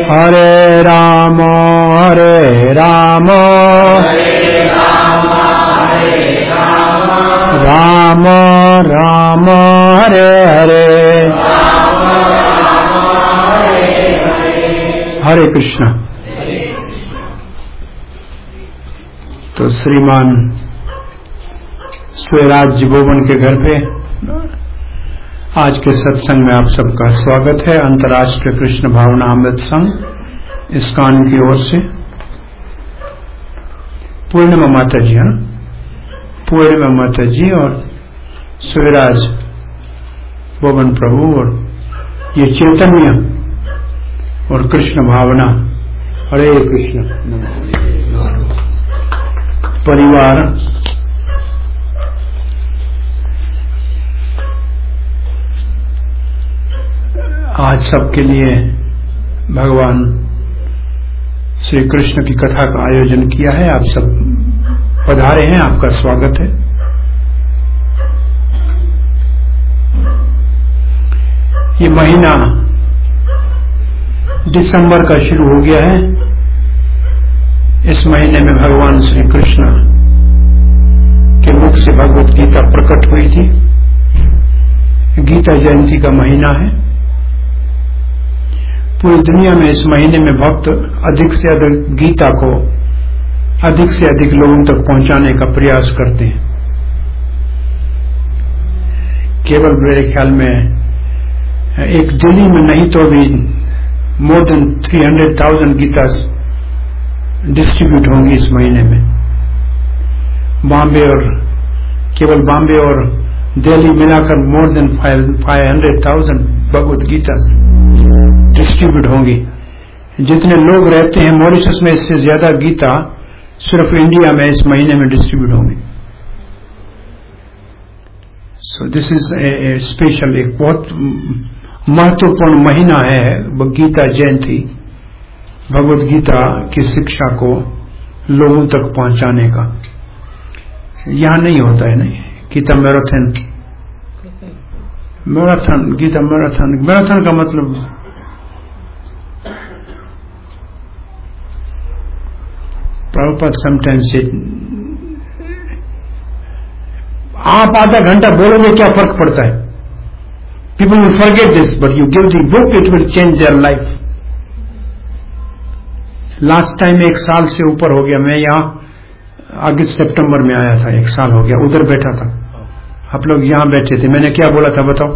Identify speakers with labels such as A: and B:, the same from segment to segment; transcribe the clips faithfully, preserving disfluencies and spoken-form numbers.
A: हरे राम हरे राम राम राम हरे हरे हरे कृष्ण। तो श्रीमान स्वराज भुवन के घर पे आज के सत्संग में आप सबका स्वागत है। अंतर्राष्ट्रीय कृष्ण भावना अमृत संघ इस्कॉन की ओर से पूर्णिमा माता जी है पूर्णिमा माता जी और स्वराज भुवन प्रभु और ये चैतन्य और कृष्ण भावना हरे कृष्ण परिवार आज सबके लिए भगवान श्री कृष्ण की कथा का आयोजन किया है। आप सब पधारे हैं, आपका स्वागत है। ये महीना दिसंबर का शुरू हो गया है। इस महीने में भगवान श्री कृष्ण के मुख से भगवत गीता प्रकट हुई थी। गीता जयंती का महीना है। पूरी दुनिया में इस महीने में भक्त अधिक से अधिक गीता को अधिक से अधिक लोगों तक पहुंचाने का प्रयास करते हैं। केवल मेरे ख्याल में एक दिल्ली में नहीं तो भी more than three hundred thousand Gita distribute होंगी इस महीने में। बॉम्बे और केवल बॉम्बे और दिल्ली मिलाकर more than five hundred thousand Bhagavad Gita distribute होंगी। जितने लोग रहते हैं मॉरिशस में इससे ज्यादा गीता सिर्फ इंडिया में इस महीने में डिस्ट्रीब्यूट होंगी। So this is a special एक बहुत महत्वपूर्ण महीना है गीता जयंती। भगवत गीता की शिक्षा को लोगों तक पहुंचाने का। यहां नहीं होता है नहीं Gita marathon marathon Gita marathon marathon का मतलब प्रभुपाद समटाइम्स से आप आधा घंटा बोलोगे क्या फर्क पड़ता है। People will forget this but you give the book it will change their life. Last time एक साल से ऊपर हो गया। मैं यहाँ अगस्त सितंबर में आया था। एक साल हो गया उधर बैठा था। आप लोग यहां बैठे थे। मैंने क्या बोला था बताओ।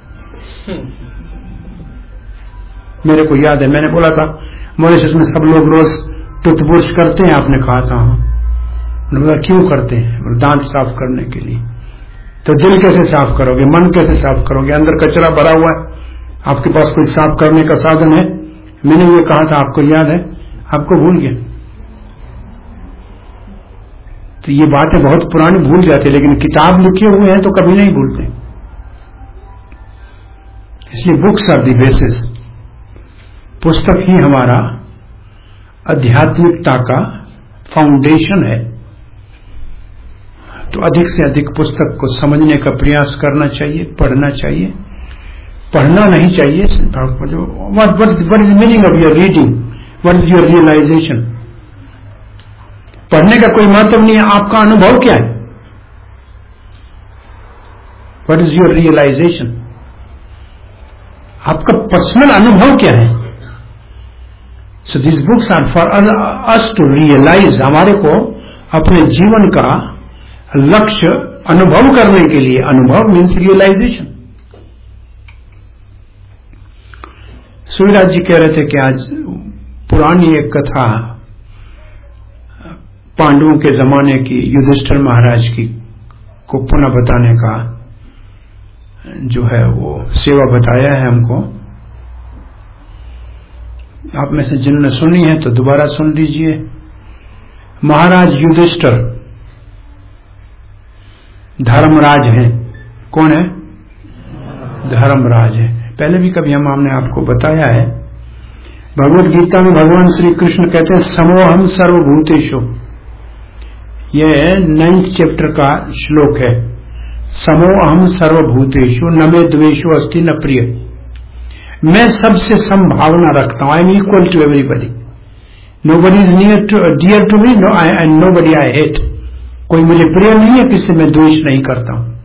A: मेरे को याद है मैंने बोला था मॉरिशस में सब लोग रोज टूथब्रश करते हैं। आपने कहा था मैंने बोला क्यों करते हैं। दांत साफ करने के लिए। तो दिल कैसे साफ करोगे, मन कैसे साफ करोगे, अंदर कचरा भरा हुआ है। आपके पास कोई साफ करने का साधन है। मैंने ये कहा था आपको याद है, आपको भूल गया। तो ये बातें बहुत पुरानी भूल जाती, लेकिन किताब लिखे हुए हैं तो कभी नहीं भूलते। इसलिए बुक्स आर द बेसिस। पुस्तक ही हमारा आध्यात्मिकता का फाउंडेशन है। तो अधिक से अधिक पुस्तक को समझने का प्रयास करना चाहिए, पढ़ना चाहिए। पढ़ना नहीं चाहिए। What is the meaning of your reading, what is your realisation. पढ़ने का कोई मतलब नहीं है। आपका अनुभव क्या है, व्हाट इज योर रियलाइजेशन। आपका पर्सनल अनुभव क्या है। So this books are for us to realise. हमारे को अपने जीवन का लक्ष्य अनुभव करने के लिए। अनुभव मीन्स रियलाइजेशन। सूर्यराज जी कह रहे थे कि आज पुरानी एक कथा पांडवों के जमाने की युधिष्ठिर महाराज की को पुनः बताने का जो है वो सेवा बताया है हमको। आप में से जिन्होंने सुनी है तो दोबारा सुन लीजिए। महाराज युधिष्ठिर धर्मराज हैं। कौन है? धर्मराज है। पहले भी कभी हम हमने आपको बताया है। भगवत गीता में भगवान श्री कृष्ण कहते हैं समोहम सर्वभूतेषु। यह नाइन्थ चैप्टर का श्लोक है। समोहम सर्वभूतेषु न मे द्वेषो अस्ति न प्रिय। मैं सबसे संभावना रखता हूं। I am equal to everybody, nobody is near to dear to me and nobody I hate. कोई मुझे प्रिय नहीं है, किसी में द्वेष नहीं करता हूं।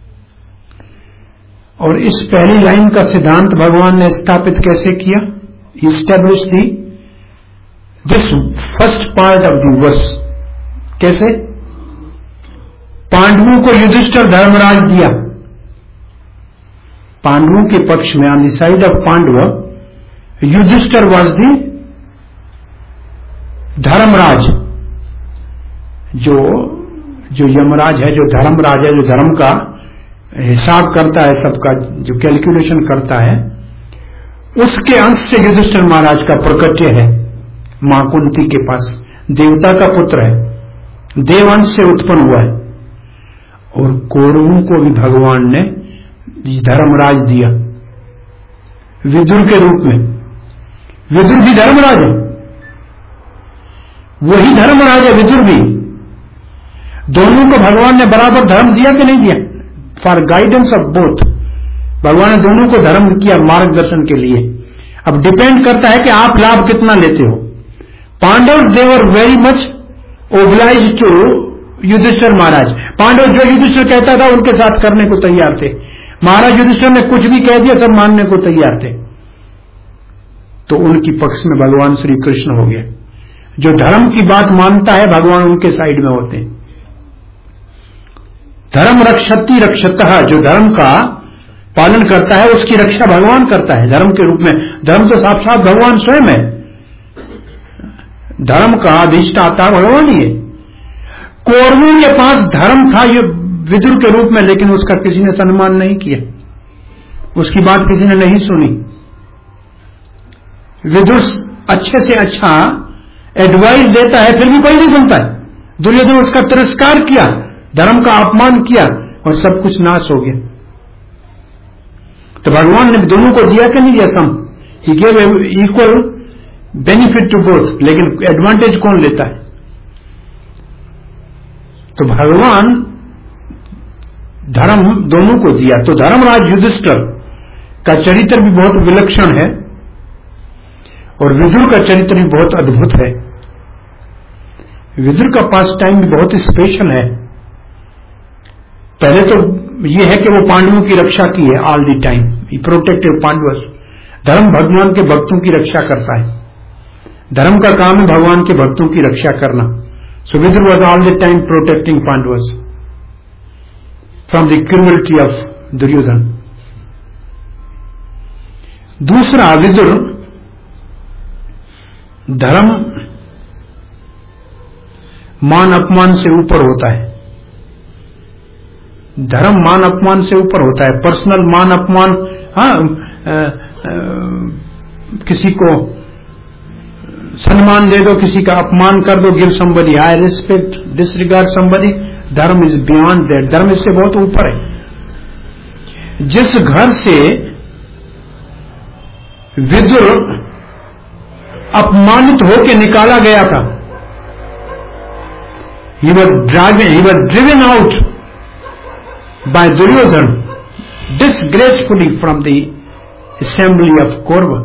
A: और इस पहली लाइन का सिद्धांत भगवान ने स्थापित कैसे किया? Establish the this first part of the verse. कैसे? पांडवों को युधिष्ठिर धर्मराज दिया। पांडवों के पक्ष में on the side of Pandava Yudhishthira was the Dharmaraj, जो जो यमराज है, जो धर्मराज है, जो धर्म का हिसाब करता है, सबका जो कैलकुलेशन करता है, उसके अंश से युधिष्ठिर महाराज का प्रकट्य है मां कुंती के पास। देवता का पुत्र है, देवांश से उत्पन्न हुआ है। और कौरवों को भी भगवान ने धर्मराज दिया विदुर के रूप में। विदुर भी धर्मराज है, वही धर्मराज है विदुर भी। दोनों को भगवान ने बराबर धर्म दिया कि नहीं दिया? फॉर गाइडेंस ऑफ बोथ भगवान ने दोनों को धर्म किया मार्गदर्शन के लिए। अब डिपेंड करता है कि आप लाभ कितना लेते हो। Pandava they're very much obliged to Yudhishthira Maharaj. Pandava जो युधिष्ठिर कहता था उनके साथ करने को तैयार थे। महाराज युधिष्ठिर ने कुछ भी कह दिया, सब मानने को तैयार थे। तो उनकी पक्ष में भगवान श्री कृष्ण हो गए। जो धर्म की बात मानता है भगवान उनके साइड में होते हैं। धर्म रक्षति रक्षतः, जो धर्म का पालन करता है उसकी रक्षा भगवान करता है धर्म के रूप में। धर्म तो साक्षात भगवान स्वयं है, धर्म का अधिष्ठाता भगवान ही है। कौरवों के पास धर्म था ये विदुर के रूप में, लेकिन उसका किसी ने सम्मान नहीं किया, उसकी बात किसी ने नहीं सुनी। विदुर अच्छे से अच्छा एडवाइस देता है फिर भी कोई नहीं सुनता है। दुर्योधन उसका तिरस्कार किया, धर्म का अपमान किया और सब कुछ नाश हो गया। तो भगवान ने दोनों को दिया कि नहीं दिया? So he gave equal benefit to both, लेकिन एडवांटेज कौन लेता है? तो भगवान धर्म दोनों को दिया। तो धर्मराज युधिष्ठिर का चरित्र भी बहुत विलक्षण है और विदुर का चरित्र भी बहुत अद्भुत है। विदुर का पास टाइम भी बहुत स्पेशल है। पहले तो यह है कि वो पांडवों की रक्षा की है all the time, he protected Pandavas. धर्म भगवान के भक्तों की रक्षा करता है, धर्म का काम है भगवान के भक्तों की रक्षा करना। So Vidur was all the time protecting Pandavas from the cruelty of Duryodhan. दूसरा, विदुर धर्म मान अपमान से ऊपर होता है। धर्म मान अपमान से ऊपर होता है। पर्सनल मान अपमान, हाँ, आ, आ, किसी को सम्मान दे दो, किसी का अपमान कर दो, give somebody high respect, disregard somebody, dharma is beyond that. धर्म इससे बहुत ऊपर है। जिस घर से विदुर अपमानित होकर निकाला गया था, he was driven, he was driven out by Duryodhan disgracefully from the assembly of Kaurava।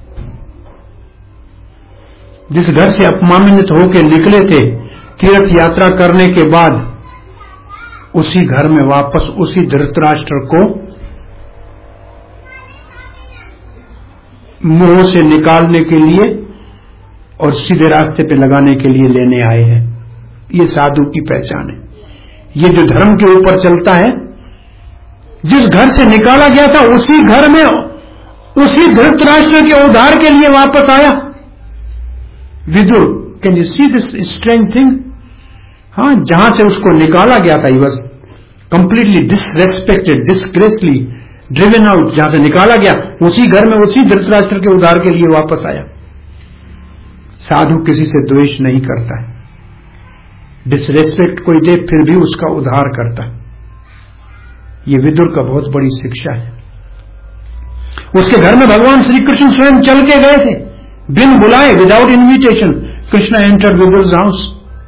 A: जिस घर से अपमानित होकर निकले थे तीर्थ यात्रा करने के बाद, उसी घर में वापस उसी धृतराष्ट्र को मोह से निकालने के लिए और सीधे रास्ते पे लगाने के लिए लेने आए हैं। ये साधु की पहचान है। ये जो धर्म के ऊपर चलता है, जिस घर से निकाला गया था उसी घर में उसी धृतराष्ट्र के उद्धार के लिए वापस आया Vidur. Can you see this strange thing? हाँ, जहां से उसको निकाला गया था, he was completely disrespected, disgracefully driven out. जहां से निकाला गया उसी घर में उसी धृतराष्ट्र के उद्धार के लिए वापस आया। साधु किसी से द्वेष नहीं करता है, डिसरेस्पेक्ट कोई दे फिर भी उसका उद्धार करता है। ये विदुर का बहुत बड़ी शिक्षा है। उसके घर में भगवान श्री कृष्ण स्वयं चल के गए थे बिन बुलाए, without invitation. Krishna entered Vidur's house.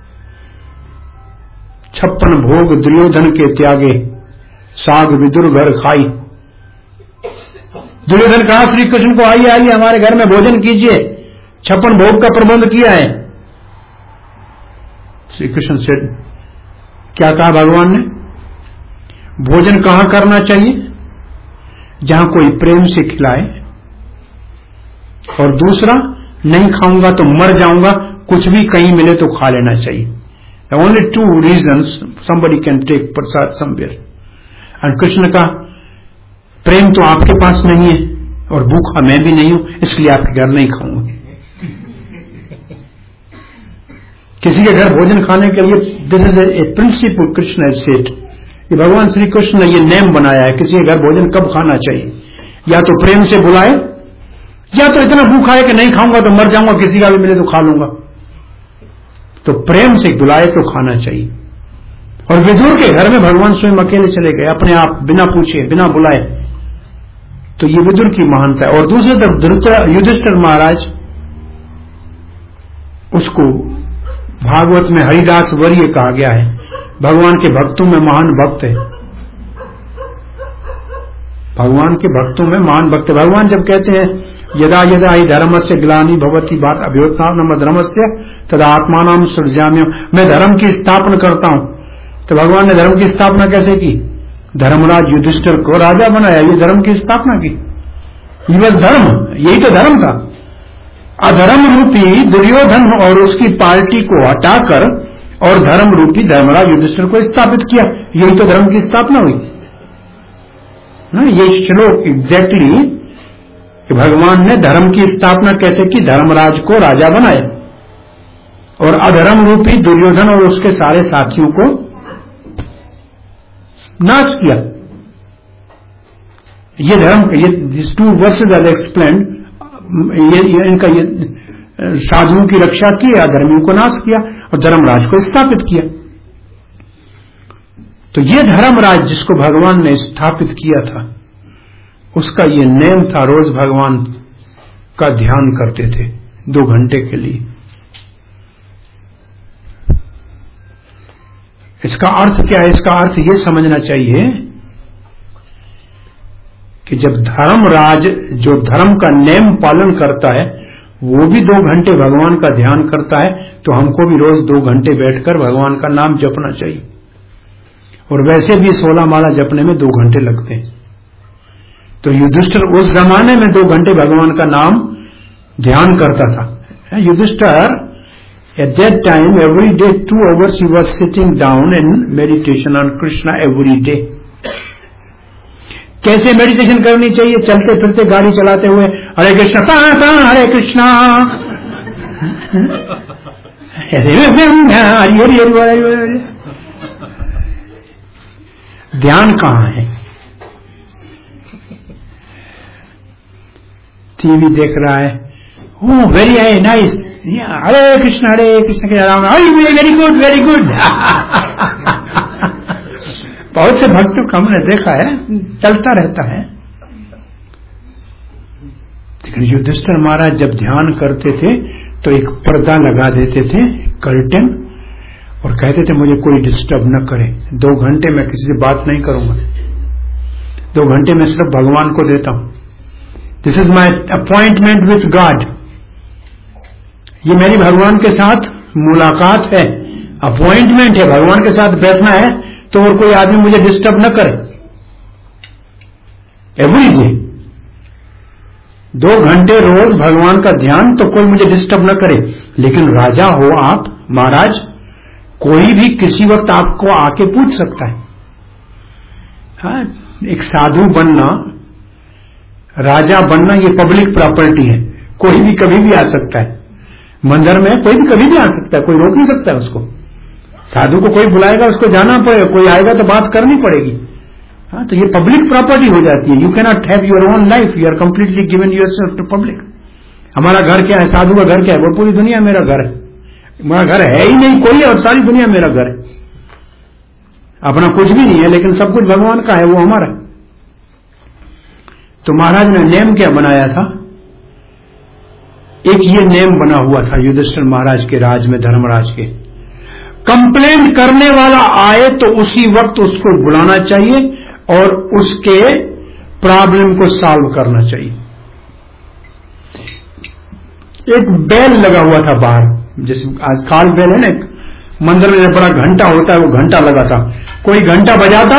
A: छप्पन भोग दुर्योधन के त्यागे, साग विदुर घर खाई। दुर्योधन कहा श्री कृष्ण को, आइए आइए हमारे घर में भोजन कीजिए, छप्पन भोग का प्रबंध किया है। श्री कृष्ण से क्या कहा भगवान ने? भोजन कहां करना चाहिए? जहां कोई प्रेम से खिलाए, और दूसरा, नहीं खाऊंगा तो मर जाऊंगा, कुछ भी कहीं मिले तो खा लेना चाहिए। Only two reasons somebody can take prasad somewhere. और कृष्ण का प्रेम तो आपके पास नहीं है और भूखा मैं भी नहीं हूं, इसलिए आपके घर नहीं खाऊंगा। किसी के घर भोजन खाने के लिए this is a principle Krishna has said, ये भगवान श्री कृष्ण ने ये नेम बनाया है, किसी के घर भोजन कब खाना चाहिए। या तो प्रेम से बुलाए, या तो इतना भूखा है कि नहीं खाऊंगा तो मर जाऊंगा, किसी का भी मिले तो खा लूंगा। तो प्रेम से बुलाए तो खाना चाहिए। और विदुर के घर में भगवान स्वयं अकेले चले गए, अपने आप, बिना पूछे, बिना बुलाए। तो ये विदुर की महानता है। और दूसरी तरफ युधिष्ठिर महाराज, उसको भागवत में हरिदास वर्य कहा गया है, भगवान के भक्तों में महान भक्त है, भगवान के भक्तों में महान भक्त है। भगवान जब कहते हैं यदा यदा ही धर्म से ग्लानि भवति बात अभ्युत्थानम धर्मस्य तदा आत्मानाम सृजाम्यहम्, मैं धर्म की स्थापना करता हूं। तो भगवान ने धर्म की स्थापना कैसे की? धर्मराज युधिष्ठिर को राजा बनाया, ये धर्म की स्थापना की। ये बस धर्म, यही तो धर्म था। अधर्म रूपी दुर्योधन और उसकी पार्टी को हटाकर और धर्म रूपी धर्मराज युधिष्ठिर को स्थापित किया, यही तो धर्म की स्थापना हुई ना। ये श्लोक एग्जैक्टली कि भगवान ने धर्म की स्थापना कैसे की? धर्मराज को राजा बनाया और अधर्म रूपी दुर्योधन और उसके सारे साथियों को नाश किया। ये धर्म, ये this two verses are explained, ये, ये इनका ये साधुओं की रक्षा की, अधर्मियों को नाश किया और धर्मराज को स्थापित किया। तो ये धर्मराज जिसको भगवान ने स्थापित किया था, उसका ये नेम था, रोज भगवान का ध्यान करते थे दो घंटे के लिए। इसका अर्थ क्या है? इसका अर्थ ये समझना चाहिए कि जब धर्मराज जो धर्म का नेम पालन करता है, वो भी दो घंटे भगवान का ध्यान करता है, तो हमको भी रोज दो घंटे बैठकर भगवान का नाम जपना चाहिए। और वैसे भी सोलह माला जपने में दो घंटे लगते हैं। तो युधिष्ठिर उस जमाने में दो घंटे भगवान का नाम ध्यान करता था। Yudhishthir at that time every day two hours he was sitting down in meditation on Krishna every day. कैसे मेडिटेशन करनी चाहिए? चलते फिरते, गाड़ी चलाते हुए हरे कृष्णा पा पा हरे कृष्णा हरि हरि हरि। ध्यान कहां है? टीवी देख रहा है, oh very nice, Hare Krishna Hare Krishna के Ram, very good very good. बहुत से भक्तों को हमने देखा है, चलता रहता है। लेकिन युधिष्ठिर महाराज जब ध्यान करते थे तो एक पर्दा लगा देते थे, कर्टन, और कहते थे मुझे कोई डिस्टर्ब न करे, दो घंटे मैं किसी से बात नहीं करूंगा, दो घंटे मैं सिर्फ भगवान को देता हूं। This is my appointment with God, ये मेरी भगवान के साथ मुलाकात है, अपॉइंटमेंट है, भगवान के साथ बैठना है, तो और कोई आदमी मुझे डिस्टर्ब न करे। एवरी डे दो घंटे रोज भगवान का ध्यान, तो कोई मुझे डिस्टर्ब न करे। लेकिन राजा हो आप, महाराज, कोई भी किसी वक्त आपको आके पूछ सकता है। हाँ, एक साधु बनना, राजा बनना, ये पब्लिक प्रॉपर्टी है, कोई भी कभी भी आ सकता है। मंदिर में कोई भी कभी भी आ सकता है, कोई रोक नहीं सकता है उसको। साधु को कोई बुलाएगा, उसको जाना पड़ेगा, कोई आएगा तो बात करनी पड़ेगी। हाँ, तो ये पब्लिक प्रॉपर्टी हो जाती है। You can not have your own life, you are completely given yourself to public. हमारा घर क्या है? साधु का घर क्या है? वो पूरी दुनिया मेरा घर है। मेरा घर है ही नहीं कोई, और सारी दुनिया मेरा घर है। अपना कुछ भी नहीं है, लेकिन सब कुछ भगवान का है, वो हमारा है। तो महाराज ने नेम क्या बनाया था? एक ये नेम बना हुआ था युधिष्ठिर महाराज के राज में, धर्मराज के, कंप्लेंट करने वाला आए तो उसी वक्त उसको बुलाना चाहिए और उसके प्रॉब्लम को सॉल्व करना चाहिए। एक बेल लगा हुआ था बाहर, जैसे आज काल बेल है ना, एक मंदिर में बड़ा घंटा होता है, वो घंटा लगा था। कोई घंटा बजाता,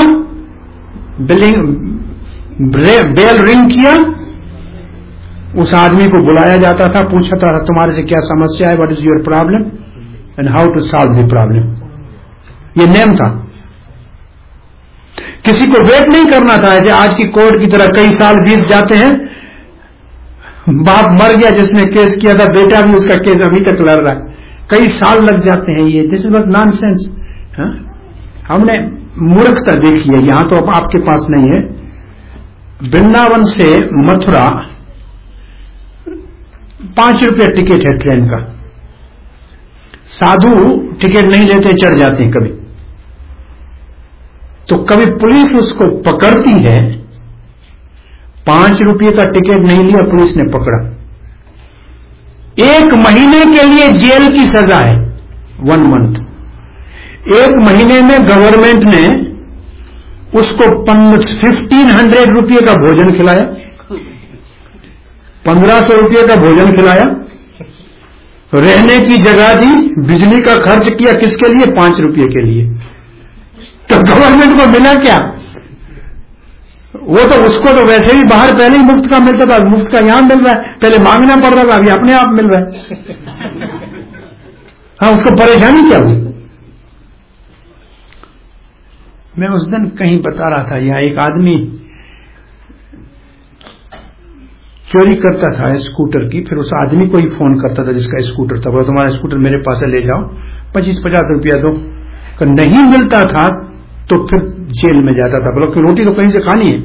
A: बिलिंग बेल रिंग किया, उस आदमी को बुलाया जाता था, पूछा था तुम्हारे से क्या समस्या है, what is your problem and how to solve the problem. ये नेम था। किसी को वेट नहीं करना था, ऐसे आज की कोर्ट की तरह कई साल बीत जाते हैं, बाप मर गया जिसने केस किया था, बेटा भी उसका केस अभी तक लड़ रहा है, कई साल लग जाते हैं। ये दिस इज नॉट नॉनसेंस। हमने मूर्खता देखी है, यहां तो अब आपके पास नहीं है। वृंदावन से मथुरा पांच रुपया टिकट है ट्रेन का। साधु टिकट नहीं लेते, चढ़ जाते हैं कभी, तो कभी पुलिस उसको पकड़ती है, पांच रुपये का टिकट नहीं लिया, पुलिस ने पकड़ा, एक महीने के लिए जेल की सजा है, वन मंथ। एक महीने में गवर्नमेंट ने उसको फिफ्टीन हंड्रेड रुपये का भोजन खिलाया, पंद्रह सौ रुपये का भोजन खिलाया, रहने की जगह दी, बिजली का खर्च किया, किसके लिए? पांच रुपये के लिए। तो गवर्नमेंट को मिला क्या? वो तो उसको तो वैसे ही बाहर पहले ही मुफ्त का मिलता था, मुफ्त का यहां मिल रहा है, पहले मांगना पड़ रहा था, अभी अपने आप मिल रहा है। हाँ, उसको परेशानी क्या हुई? मैं उस दिन कहीं बता रहा था, यहां एक आदमी चोरी करता था स्कूटर की, फिर उस आदमी को ही फोन करता था जिसका स्कूटर था, बोला तुम्हारा स्कूटर मेरे पास से ले जाओ, पच्चीस पचास रुपया दो। नहीं मिलता था तो फिर जेल में जाता था, बोला कि रोटी तो कहीं से खानी है।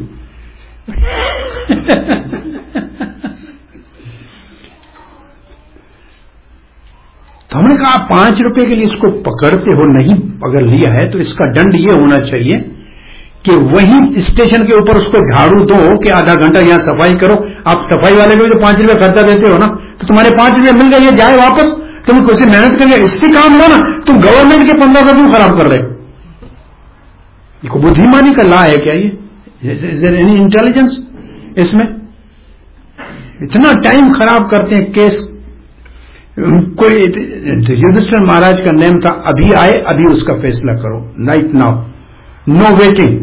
A: तो हमने कहा पांच रुपए के लिए इसको पकड़ते हो, नहीं अगर लिया है तो इसका दंड ये होना चाहिए कि वही स्टेशन के ऊपर उसको झाड़ू दो कि आधा घंटा यहां सफाई करो। आप सफाई वाले को भी तो पांच रुपए खर्चा देते हो ना, तो तुम्हारे पांच रुपए मिल गए, ये जाए वापस, तुम कुछ मेहनत करिए, इससे काम लो ना, तुम गवर्नमेंट के पंद्रह सौ क्यों खराब कर रहे हो? देखो बुद्धिमानी का ला है क्या ये? इज देयर एनी इंटेलिजेंस इसमें? इतना टाइम खराब करते हैं केस। कोई युधिष्ठिर महाराज का नेम था, अभी आए अभी उसका फैसला करो, राइट नाउ, नो वेटिंग।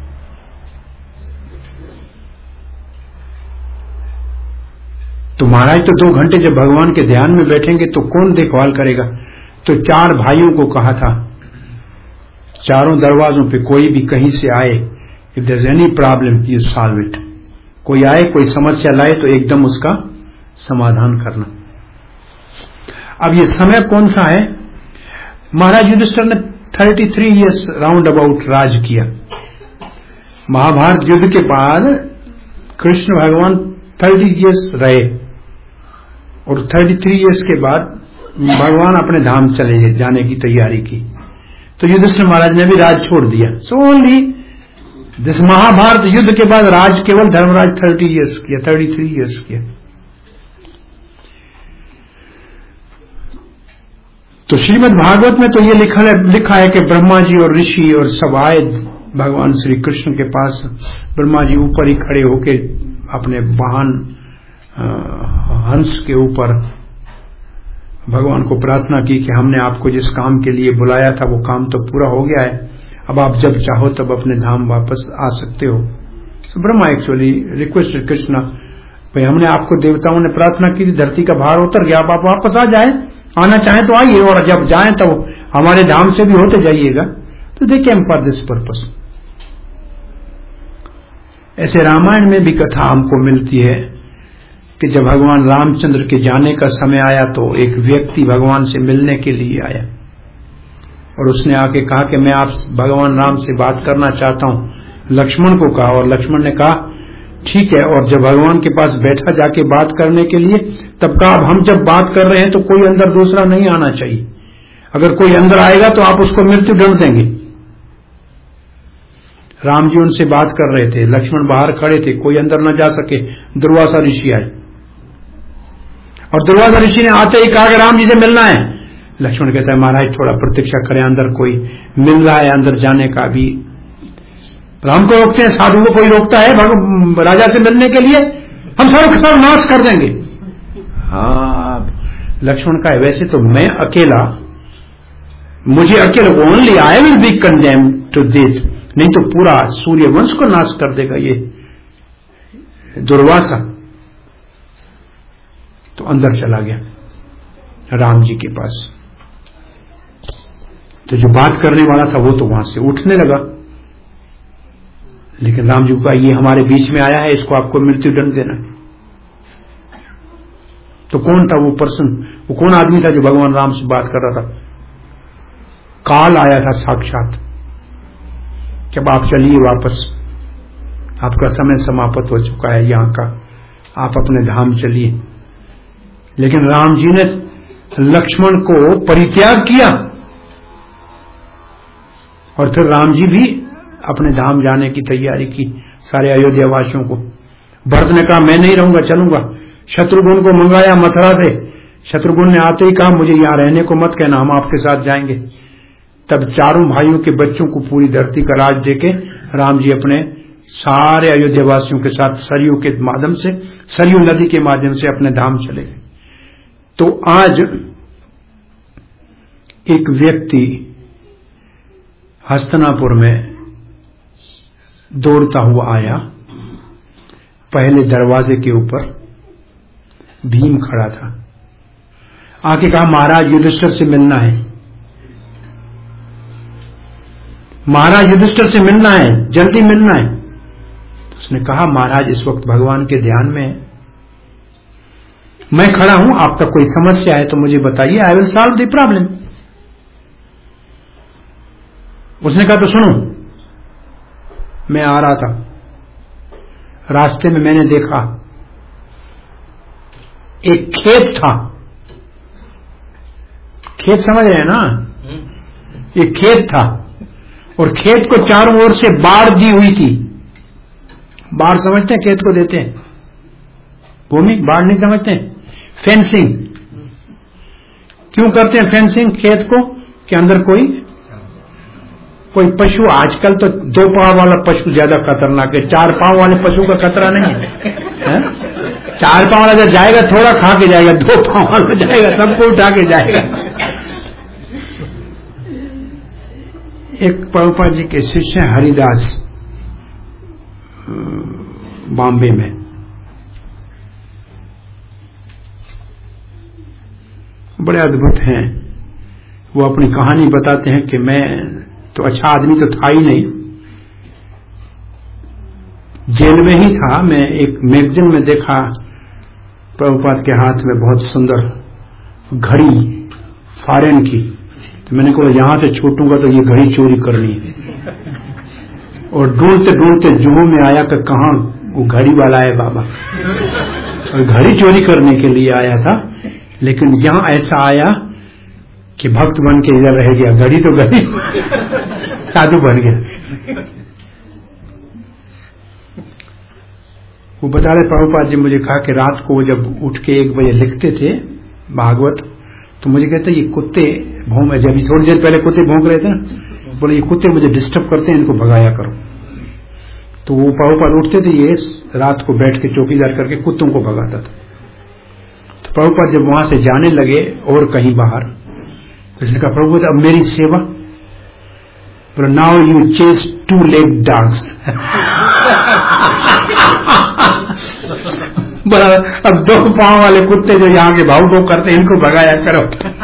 A: तो महाराज तो दो घंटे जब भगवान के ध्यान में बैठेंगे तो कौन देखभाल करेगा? तो चार भाइयों को कहा था, चारों दरवाजों पे कोई भी कहीं से आए, if there is any problem you solve it. कोई आए, कोई समस्या लाए तो एकदम उसका समाधान करना। अब ये समय कौन सा है? महाराज युधिष्ठिर ने thirty three years round about राज किया। महाभारत युद्ध के बाद कृष्ण भगवान थर्टी ईयर्स रहे और थर्टी थ्री ईयर्स के बाद भगवान अपने धाम चले जाने की तैयारी की, तो युधिष्ठिर महाराज ने भी राज छोड़ दिया। सो ओनली दिस महाभारत युद्ध के बाद राज केवल धर्मराज थर्टी ईयर्स किया, थर्टी थ्री ईयर्स किया। तो श्रीमद् भागवत में तो ये लिखा है, लिखा है कि ब्रह्मा जी और ऋषि और सब आए भगवान श्री कृष्ण के पास। ब्रह्मा जी ऊपर ही खड़े होके अपने वाहन हंस के ऊपर भगवान को प्रार्थना की कि हमने आपको जिस काम के लिए बुलाया था वो काम तो पूरा हो गया है, अब आप जब चाहो तब अपने धाम वापस आ सकते हो। so, Brahma actually requested Krishna, भाई हमने आपको, देवताओं ने प्रार्थना की थी, धरती का भार उतर गया, अब आप वापस आ जाए, आना चाहें तो आइए, और जब जाएं तो हमारे धाम से भी होते जाइएगा। तो they came for this purpose. ऐसे रामायण में भी कथा हमको मिलती है कि जब भगवान रामचंद्र के जाने का समय आया तो एक व्यक्ति भगवान से मिलने के लिए आया और उसने आके कहा कि मैं आप भगवान राम से बात करना चाहता हूं। लक्ष्मण को कहा और लक्ष्मण ने कहा ठीक है, और जब भगवान के पास बैठा जाके बात करने के लिए, तब कहा अब हम जब बात कर रहे हैं तो कोई अंदर दूसरा नहीं आना चाहिए, अगर कोई अंदर आएगा तो आप उसको मृत्यु दंड देंगे। राम जी उनसे बात कर रहे थे, लक्ष्मण बाहर खड़े थे, कोई अंदर न जा सके। दुर्वासा ऋषि आए और दुर्वासा ऋषि ने आते ही कहा कि राम जी से मिलना है। लक्ष्मण कहता है महाराज थोड़ा प्रतीक्षा करें, अंदर कोई मिल रहा है, अंदर जाने का भी राम को रोकते हैं, साधु को कोई रोकता है भग, राजा से मिलने के लिए? हम सब सब नाश कर देंगे। हाँ, लक्ष्मण का है वैसे तो मैं अकेला, मुझे अकेले only I will be condemned to this, नहीं तो पूरा सूर्य वंश को नाश कर देगा ये दुर्वासा। तो अंदर चला गया राम जी के पास। तो जो बात करने वाला था वो तो वहां से उठने लगा, लेकिन राम जी को कहा ये हमारे बीच में आया है, इसको आपको मृत्यु दंड देना है। तो कौन था वो पर्सन, वो कौन आदमी था जो भगवान राम से बात कर रहा था? काल आया था साक्षात कि अब आप चलिए वापस, आपका समय समाप्त हो चुका है यहां का, आप अपने धाम चलिए। लेकिन राम जी ने लक्ष्मण को परित्याग किया और फिर राम जी भी अपने धाम जाने की तैयारी की सारे अयोध्या वासियों को। भरत ने कहा मैं नहीं रहूंगा, चलूंगा। शत्रुघ्न को मंगाया मथुरा से, शत्रुघ्न ने आते ही कहा मुझे यहां रहने को मत कहना, हम आपके साथ जाएंगे। तब चारों भाइयों के बच्चों को पूरी धरती का राज देके राम जी अपने सारे अयोध्या वासियों के साथ सरयू के माध्यम से, सरयू नदी के माध्यम से अपने धाम चले गए। तो आज एक व्यक्ति हस्तिनापुर में दौड़ता हुआ आया, पहले दरवाजे के ऊपर भीम खड़ा था, आके कहा महाराज युधिष्ठिर से मिलना है, महाराज युधिष्ठिर से मिलना है, जल्दी मिलना है। तो उसने कहा महाराज इस वक्त भगवान के ध्यान में है, मैं खड़ा हूं, आपका कोई समस्या है तो मुझे बताइए, I will solve the problem. उसने कहा तो सुनो, मैं आ रहा था, रास्ते में मैंने देखा एक खेत था, खेत समझ रहे हैं ना, एक खेत था और खेत को चारों ओर से बाड़ दी हुई थी। बाड़ समझते हैं, खेत को देते हैं भूमि, बाड़ नहीं समझते हैं। फेंसिंग क्यों करते हैं फेंसिंग खेत को, कि अंदर कोई कोई पशु, आजकल तो दो पांव वाला पशु ज्यादा खतरनाक है, चार पांव वाले पशु का खतरा नहीं है, है? चार पांव वाला जब जाएगा थोड़ा खा के जाएगा, दो पांव वाला जाएगा सबको उठा के जाएगा। एक प्रभुपाद जी के शिष्य हैं हरिदास, बॉम्बे में, बड़े अद्भुत हैं। वो अपनी कहानी बताते हैं कि मैं तो अच्छा आदमी तो था ही नहीं, जेल में ही था। मैं एक मैगजीन में देखा प्रभुपाद के हाथ में बहुत सुंदर घड़ी फॉरेन की, तो मैंने कहा यहां से छूटूंगा तो ये घड़ी चोरी करनी है। और ढूंढते ढूंढते जुहू में आया कि कहां वो घड़ी वाला है बाबा, और घड़ी चोरी करने के लिए आया था। लेकिन यहां ऐसा आया कि भक्त बन के इधर रह गया, घड़ी तो घड़ी साधु बन गया। वो बता रहे प्रभुपाद जी, मुझे कहा कि रात को जब उठ के एक बजे लिखते थे भागवत, तो मुझे कहते ये कुत्ते भौंक, जब थोड़ी देर पहले कुत्ते भौंक रहे थे ना, बोले ये कुत्ते मुझे डिस्टर्ब करते हैं, इनको भगाया करो। तो वो प्रभुपाद उठते थे, ये रात को बैठ के चौकीदार करके कुत्तों को भगाता था। तो प्रभुपाद जब वहां से जाने लगे और कहीं बाहर, तो इसने कहा प्रभुपाद अब मेरी सेवा, बोला now you chase two leg dogs. बोला अब दो पांव वाले कुत्ते जो यहाँ के भाव भाव करते हैं, इनको भगाया करो।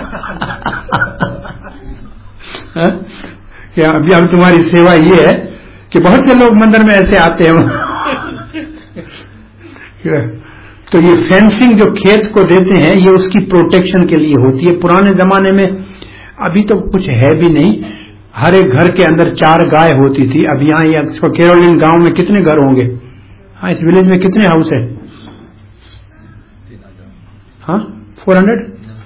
A: क्या अभी अब तुम्हारी सेवा ये है कि बहुत से लोग मंदिर में ऐसे आते हैं। तो ये फेंसिंग जो खेत को देते हैं, ये उसकी प्रोटेक्शन के लिए होती है। पुराने जमाने में, अभी तो कुछ है भी नहीं, हर एक घर के अंदर चार गाय होती थी। अब यहाँ ये केरोलिन गांव में कितने घर होंगे? हाँ, इस विलेज में कितने हाउस है? हाँ, four hundred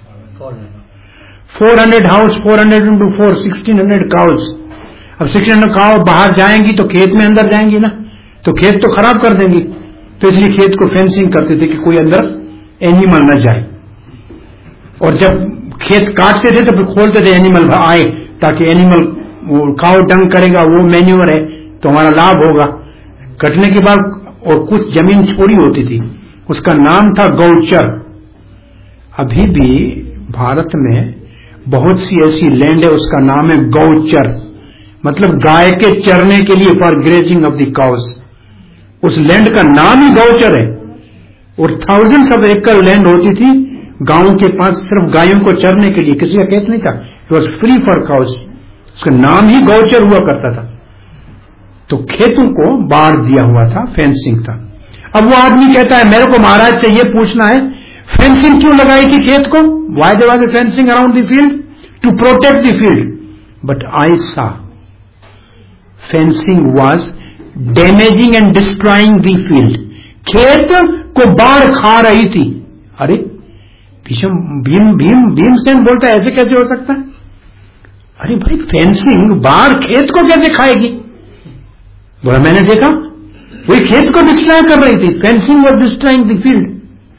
A: four hundred house, four hundred into four, sixteen hundred cows. अब सिक्सटीन हंड्रेड काउ बाहर जाएंगी तो खेत में अंदर जाएंगी ना, तो खेत तो खराब कर देंगी। तो इसलिए खेत को फेंसिंग करते थे कि कोई अंदर एनिमल न जाए। और जब खेत काटते थे तो फिर खोलते थे, एनिमल आए, ताकि एनिमल, वो काउ डंग करेगा, वो मैन्योर है, तो हमारा लाभ होगा। कटने के बाद और कुछ जमीन छोड़ी होती थी, उसका नाम था गौचर। अभी भी भारत में बहुत सी ऐसी लैंड है, उसका नाम है गौचर, मतलब गाय के चरने के लिए, for grazing of the cows. उस लैंड का नाम ही गौचर है। और थाउजेंड्स ऑफ एकड़ लैंड होती थी गांवों के पास, सिर्फ गायों को चरने के लिए, किसी का खेत नहीं था। It was free for cows, उसका नाम ही गौचर हुआ करता था। तो खेतों को बाढ़ दिया हुआ था, फेंसिंग था। अब वो आदमी कहता है मेरे को महाराज से ये पूछना है, फेंसिंग क्यों लगाई थी खेत को? Why there was a fencing around the field? To protect the field. But I saw fencing was damaging and destroying the field. खेत को बाढ़ खा रही थी। अरे भीषम भीम भीम भीमसेन बोलता है ऐसे कैसे हो सकता है? अरे भाई फेंसिंग बाढ़ खेत को कैसे खाएगी? बोला मैंने देखा, वही खेत को डिस्ट्रॉय कर रही थी। Fencing was destroying the field.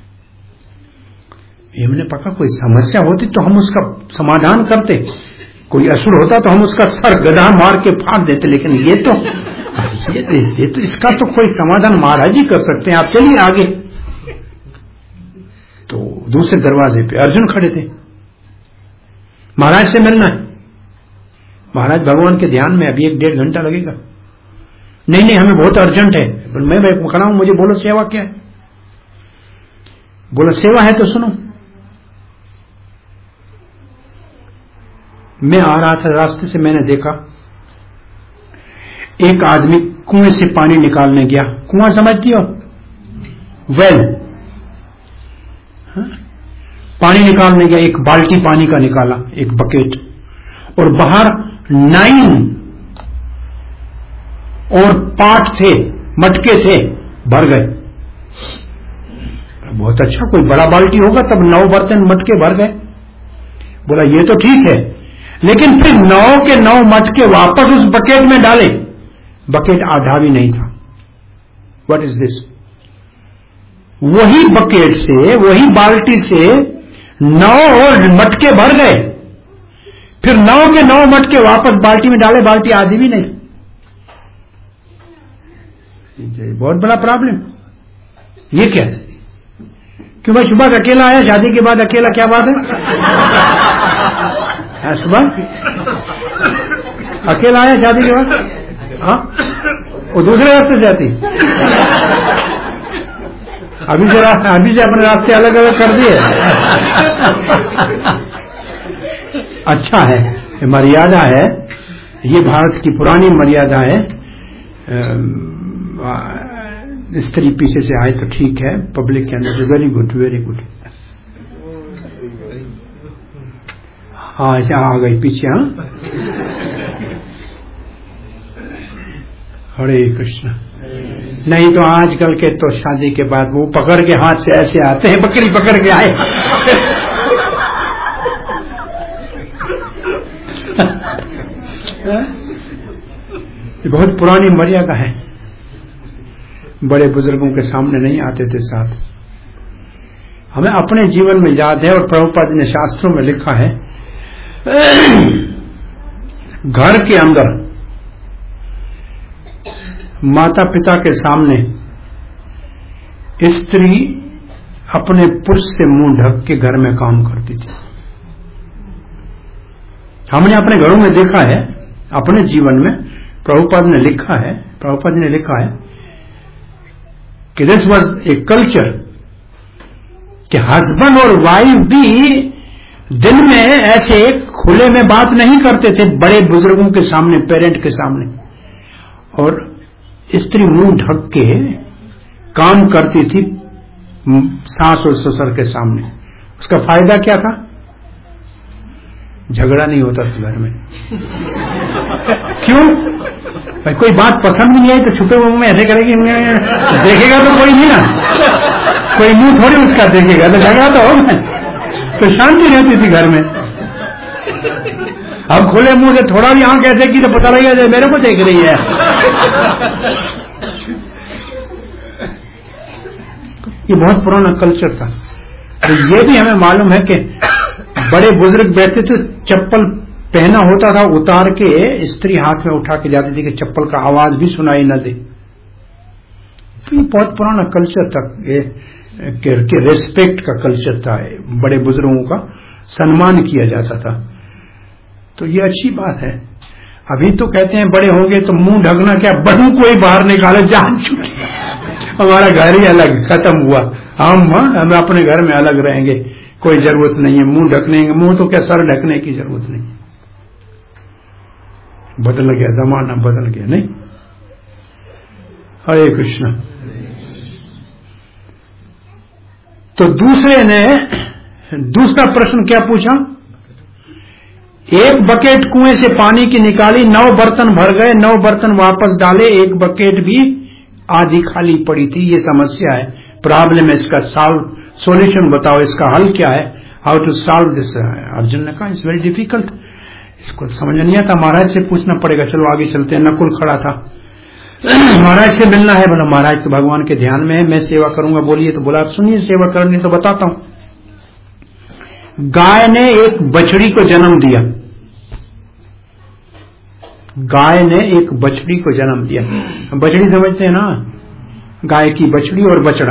A: हमने पका कोई समस्या होती तो हम उसका समाधान करते, कोई असुर होता तो हम उसका सर गधा मार के फाड़ देते, लेकिन ये तो ये, ये तो इसका तो कोई समाधान महाराज ही कर सकते हैं, आप चलिए आगे। तो दूसरे दरवाजे पे अर्जुन खड़े थे, महाराज से मिलना है। महाराज भगवान के ध्यान में अभी एक डेढ़ घंटा लगेगा। नहीं नहीं हमें बहुत अर्जेंट है। मैं मैं खड़ा हूं, मुझे बोलो सेवा क्या है? बोला सेवा है तो सुनो। मैं आ रहा था रास्ते से, मैंने देखा एक आदमी कुएं से पानी निकालने गया। कुआं समझती हो? वेल। पानी निकालने गया, एक बाल्टी पानी का निकाला, एक बकेट, और बाहर नाइन और पाठ थे, मटके थे, भर गए। बहुत अच्छा, कोई बड़ा बाल्टी होगा तब नौ बर्तन मटके भर गए। बोला ये तो ठीक है, लेकिन फिर नौ के नौ मटके वापस उस बकेट में डाले, बकेट आधा भी नहीं था। What is this? वही बकेट से, वही बाल्टी से नौ और मटके भर गए, फिर नौ के नौ मटके वापस बाल्टी में डाले, बाल्टी आधी भी नहीं। बहुत बड़ा प्रॉब्लम। ये क्या है? क्यों भाई सुबह अकेला आया, शादी के बाद अकेला, क्या बात है? सुबह अकेला आया शादी के बाद, हाँ वो दूसरे रास्ते से आती। अभी से रास्ते, अभी से अपने रास्ते अलग अलग कर दिए। अच्छा है, मर्यादा है, ये भारत की पुरानी मर्यादा है। स्त्री पीछे से आए तो ठीक है, पब्लिक के अंदर वेरी गुड, वेरी गुड। हाँ ऐसे आ गई पीछे। हाँ हरे कृष्ण। नहीं तो आजकल के तो शादी के बाद वो पकड़ के हाथ से ऐसे आते हैं, बकरी पकड़ के आए। ये बहुत पुरानी मर्यादा है, बड़े बुजुर्गों के सामने नहीं आते थे साथ। हमें अपने जीवन में याद है, और प्रभुपाद ने शास्त्रों में लिखा है, घर के अंदर माता पिता के सामने स्त्री अपने पुरुष से मुंह ढक के घर में काम करती थी। हमने अपने घरों में देखा है, अपने जीवन में प्रभुपाद ने लिखा है, प्रभुपाद ने लिखा है कि दिस वाज ए कल्चर कि हस्बैंड और वाइफ भी दिन में ऐसे खुले में बात नहीं करते थे बड़े बुजुर्गों के सामने, पेरेंट के सामने, और स्त्री मुंह ढक के काम करती थी सास और ससुर के सामने। उसका फायदा क्या था? झगड़ा नहीं होता था घर में। क्यों? भाई कोई बात पसंद नहीं आई तो छुपे मुंह में ऐसे करेगी, देखेगा तो कोई नहीं ना, कोई मुंह थोड़ी उसका देखेगा, तो झगड़ा तो होगा, तो शांति रहती थी घर में। अब खुले मुंह से थोड़ा भी आंख ऐसे की तो पता लगेगा मेरे को देख रही है। ये बहुत पुराना कल्चर था। तो ये भी हमें मालूम है कि बड़े बुजुर्ग बैठते थे, चप्पल पहना होता था उतार के स्त्री हाथ में उठा के जाती थी कि चप्पल का आवाज भी सुनाई न दे। तो ये बहुत पुराना कल्चर था, ये के, के रेस्पेक्ट का कल्चर था, बड़े बुजुर्गों का सम्मान किया जाता था। तो ये अच्छी बात है। अभी तो कहते हैं बड़े होंगे तो मुंह ढकना क्या, बहू को ही बाहर निकाले, जान चुकी, हमारा घर ही अलग, खत्म हुआ, हम हम अपने घर में अलग रहेंगे, कोई जरूरत नहीं है मुंह ढकने की। मुंह तो क्या, सर ढकने की जरूरत नहीं। बदल गया जमाना, बदल गया नहीं। हरे कृष्ण। तो दूसरे ने दूसरा प्रश्न क्या पूछा, एक बकेट कुएं से पानी की निकाली, नौ बर्तन भर गए, नौ बर्तन वापस डाले, एक बकेट भी आधी खाली पड़ी थी। ये समस्या है, प्रॉब्लम है, इसका सॉल्व सॉल्यूशन बताओ, इसका हल क्या है, how to solve this. Arjun ने कहा इट्स वेरी डिफिकल्ट, इसको समझ नहीं आता, महाराज से पूछना पड़ेगा। चलो आगे चलते हैं। नकुल खड़ा था, महाराज से मिलना है। बोला महाराज तो भगवान के ध्यान में है, मैं सेवा करूंगा। बोलिए। तो बोला सुनिए, सेवा करनी तो बताता हूं। गाय ने एक बछड़ी को जन्म दिया, गाय ने एक बछड़ी को जन्म दिया। बछड़ी समझते हैं ना, गाय की बछड़ी और बछड़ा।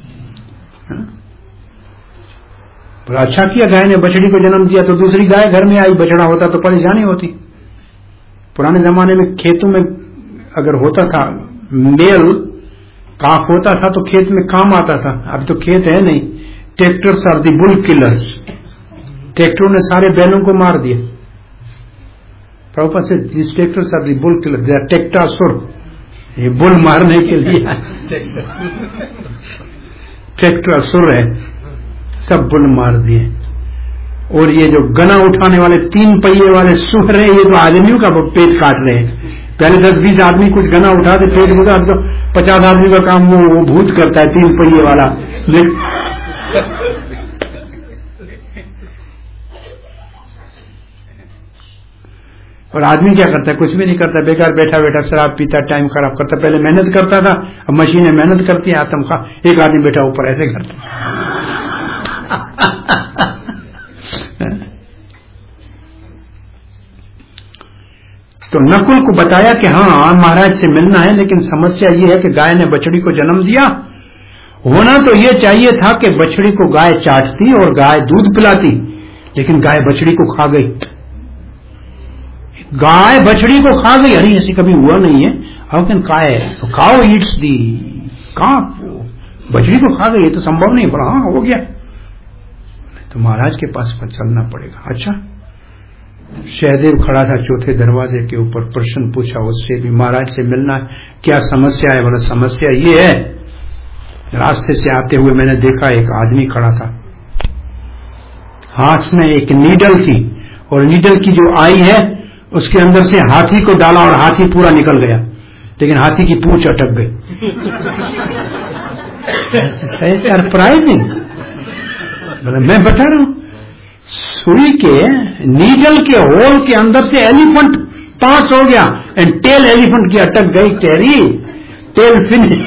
A: बड़ा अच्छा किया, गाय ने बछड़ी को जन्म दिया। तो दूसरी गाय घर में आई, बछड़ा होता तो परेशानी होती। पुराने जमाने में खेतों में अगर होता था मेल काफ होता था तो खेत में काम आता था। अब तो खेत है नहीं, tractors are the bull killers. ट्रैक्टरों ने सारे बैलों को मार दिया। Prabhupad say this tractors are the bull killer, they are ट्रैक्टासुर, ये बुल मारने के लिए ट्रैक्टासुर है, सब बुल मार दिए। और ये जो गना उठाने वाले तीन पहिए वाले सुर है, ये तो आदमियों का पेट काट रहे हैं। पहले दस बीस आदमी कुछ गना उठाते पेट बुझा, तो पचास आदमी का काम वो, वो भूत करता है तीन पहिए वाला। और आदमी क्या करता है, कुछ भी नहीं करता, बेकार बैठा बैठा शराब पीता, टाइम खराब करता। पहले मेहनत करता था, अब मशीनें मेहनत करती है, आत्म का एक आदमी बैठा ऊपर ऐसे करता। तो नकुल को बताया कि हाँ महाराज से मिलना है, लेकिन समस्या ये है कि गाय ने बछड़ी को जन्म दिया। होना तो ये चाहिए था कि बछड़ी को गाय चाटती और गाय दूध पिलाती, लेकिन गाय बछड़ी को खा गई। गाय बछड़ी को खा गई। अरे ऐसे कभी हुआ नहीं है। हाउ कैन गाय काउ ईट्स दी काफ, बछड़ी को खा गई, ये तो संभव नहीं। बोला हाँ हो गया, तो महाराज के पास चलना पड़ेगा। अच्छा, सहदेव खड़ा था चौथे दरवाजे के ऊपर, प्रश्न पूछा उससे भी, महाराज से मिलना है, क्या समस्या है? बोला समस्या ये है, रास्ते से आते हुए मैंने देखा एक आदमी खड़ा था, हाथ में एक नीडल थी, और नीडल की जो आई है उसके अंदर से हाथी को डाला और हाथी पूरा निकल गया, लेकिन हाथी की पूंछ अटक गई। सरप्राइजिंग। मैं बता रहा हूं, सुई के नीडल के होल के अंदर से एलिफेंट पास हो गया, एंड टेल एलिफेंट की अटक गई। टेरी टेल फिनिश।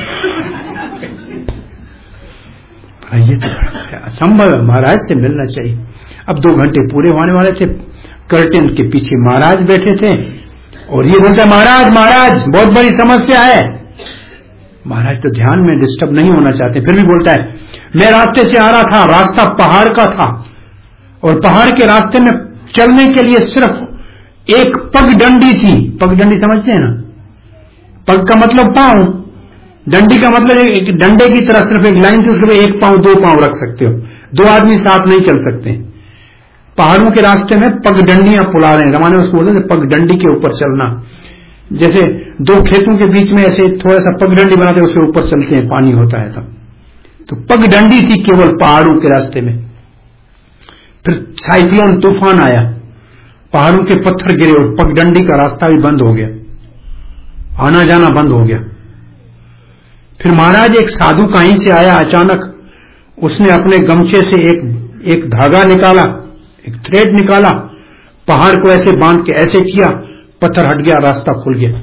A: ये तो असंभव है, महाराज से मिलना चाहिए। अब दो घंटे पूरे होने वाले थे, कर्टेन के पीछे महाराज बैठे थे, और ये बोलता है महाराज महाराज बहुत बड़ी समस्या है। महाराज तो ध्यान में डिस्टर्ब नहीं होना चाहते, फिर भी बोलता है मैं रास्ते से आ रहा था, रास्ता पहाड़ का था, और पहाड़ के रास्ते में चलने के लिए सिर्फ एक पगडंडी थी। पगडंडी समझते हैं ना? पग का मतलब पांव, डंडी का मतलब एक डंडे की तरह सिर्फ एक लाइन थी, उसमें एक पांव दो पांव रख सकते हो, दो आदमी साथ नहीं चल सकते। पहाड़ों के रास्ते में पगडंडियां पुला रहे हैं, जमाने में उसको बोलते थे पगडंडी के ऊपर चलना। जैसे दो खेतों के बीच में ऐसे थोड़ा सा पगडंडी बनाते हैं, उसके ऊपर चलते हैं, पानी होता है तब। तो पगडंडी थी केवल पहाड़ों के रास्ते में। फिर साइक्लोन तूफान आया, पहाड़ों के पत्थर गिरे और पगडंडी का रास्ता भी बंद हो गया, आना जाना बंद हो गया। फिर महाराज एक साधु कहीं से आया अचानक, उसने अपने गमछे से एक एक धागा निकाला, एक थ्रेड निकाला, पहाड़ को ऐसे बांध के ऐसे किया, पत्थर हट गया, रास्ता खुल गया।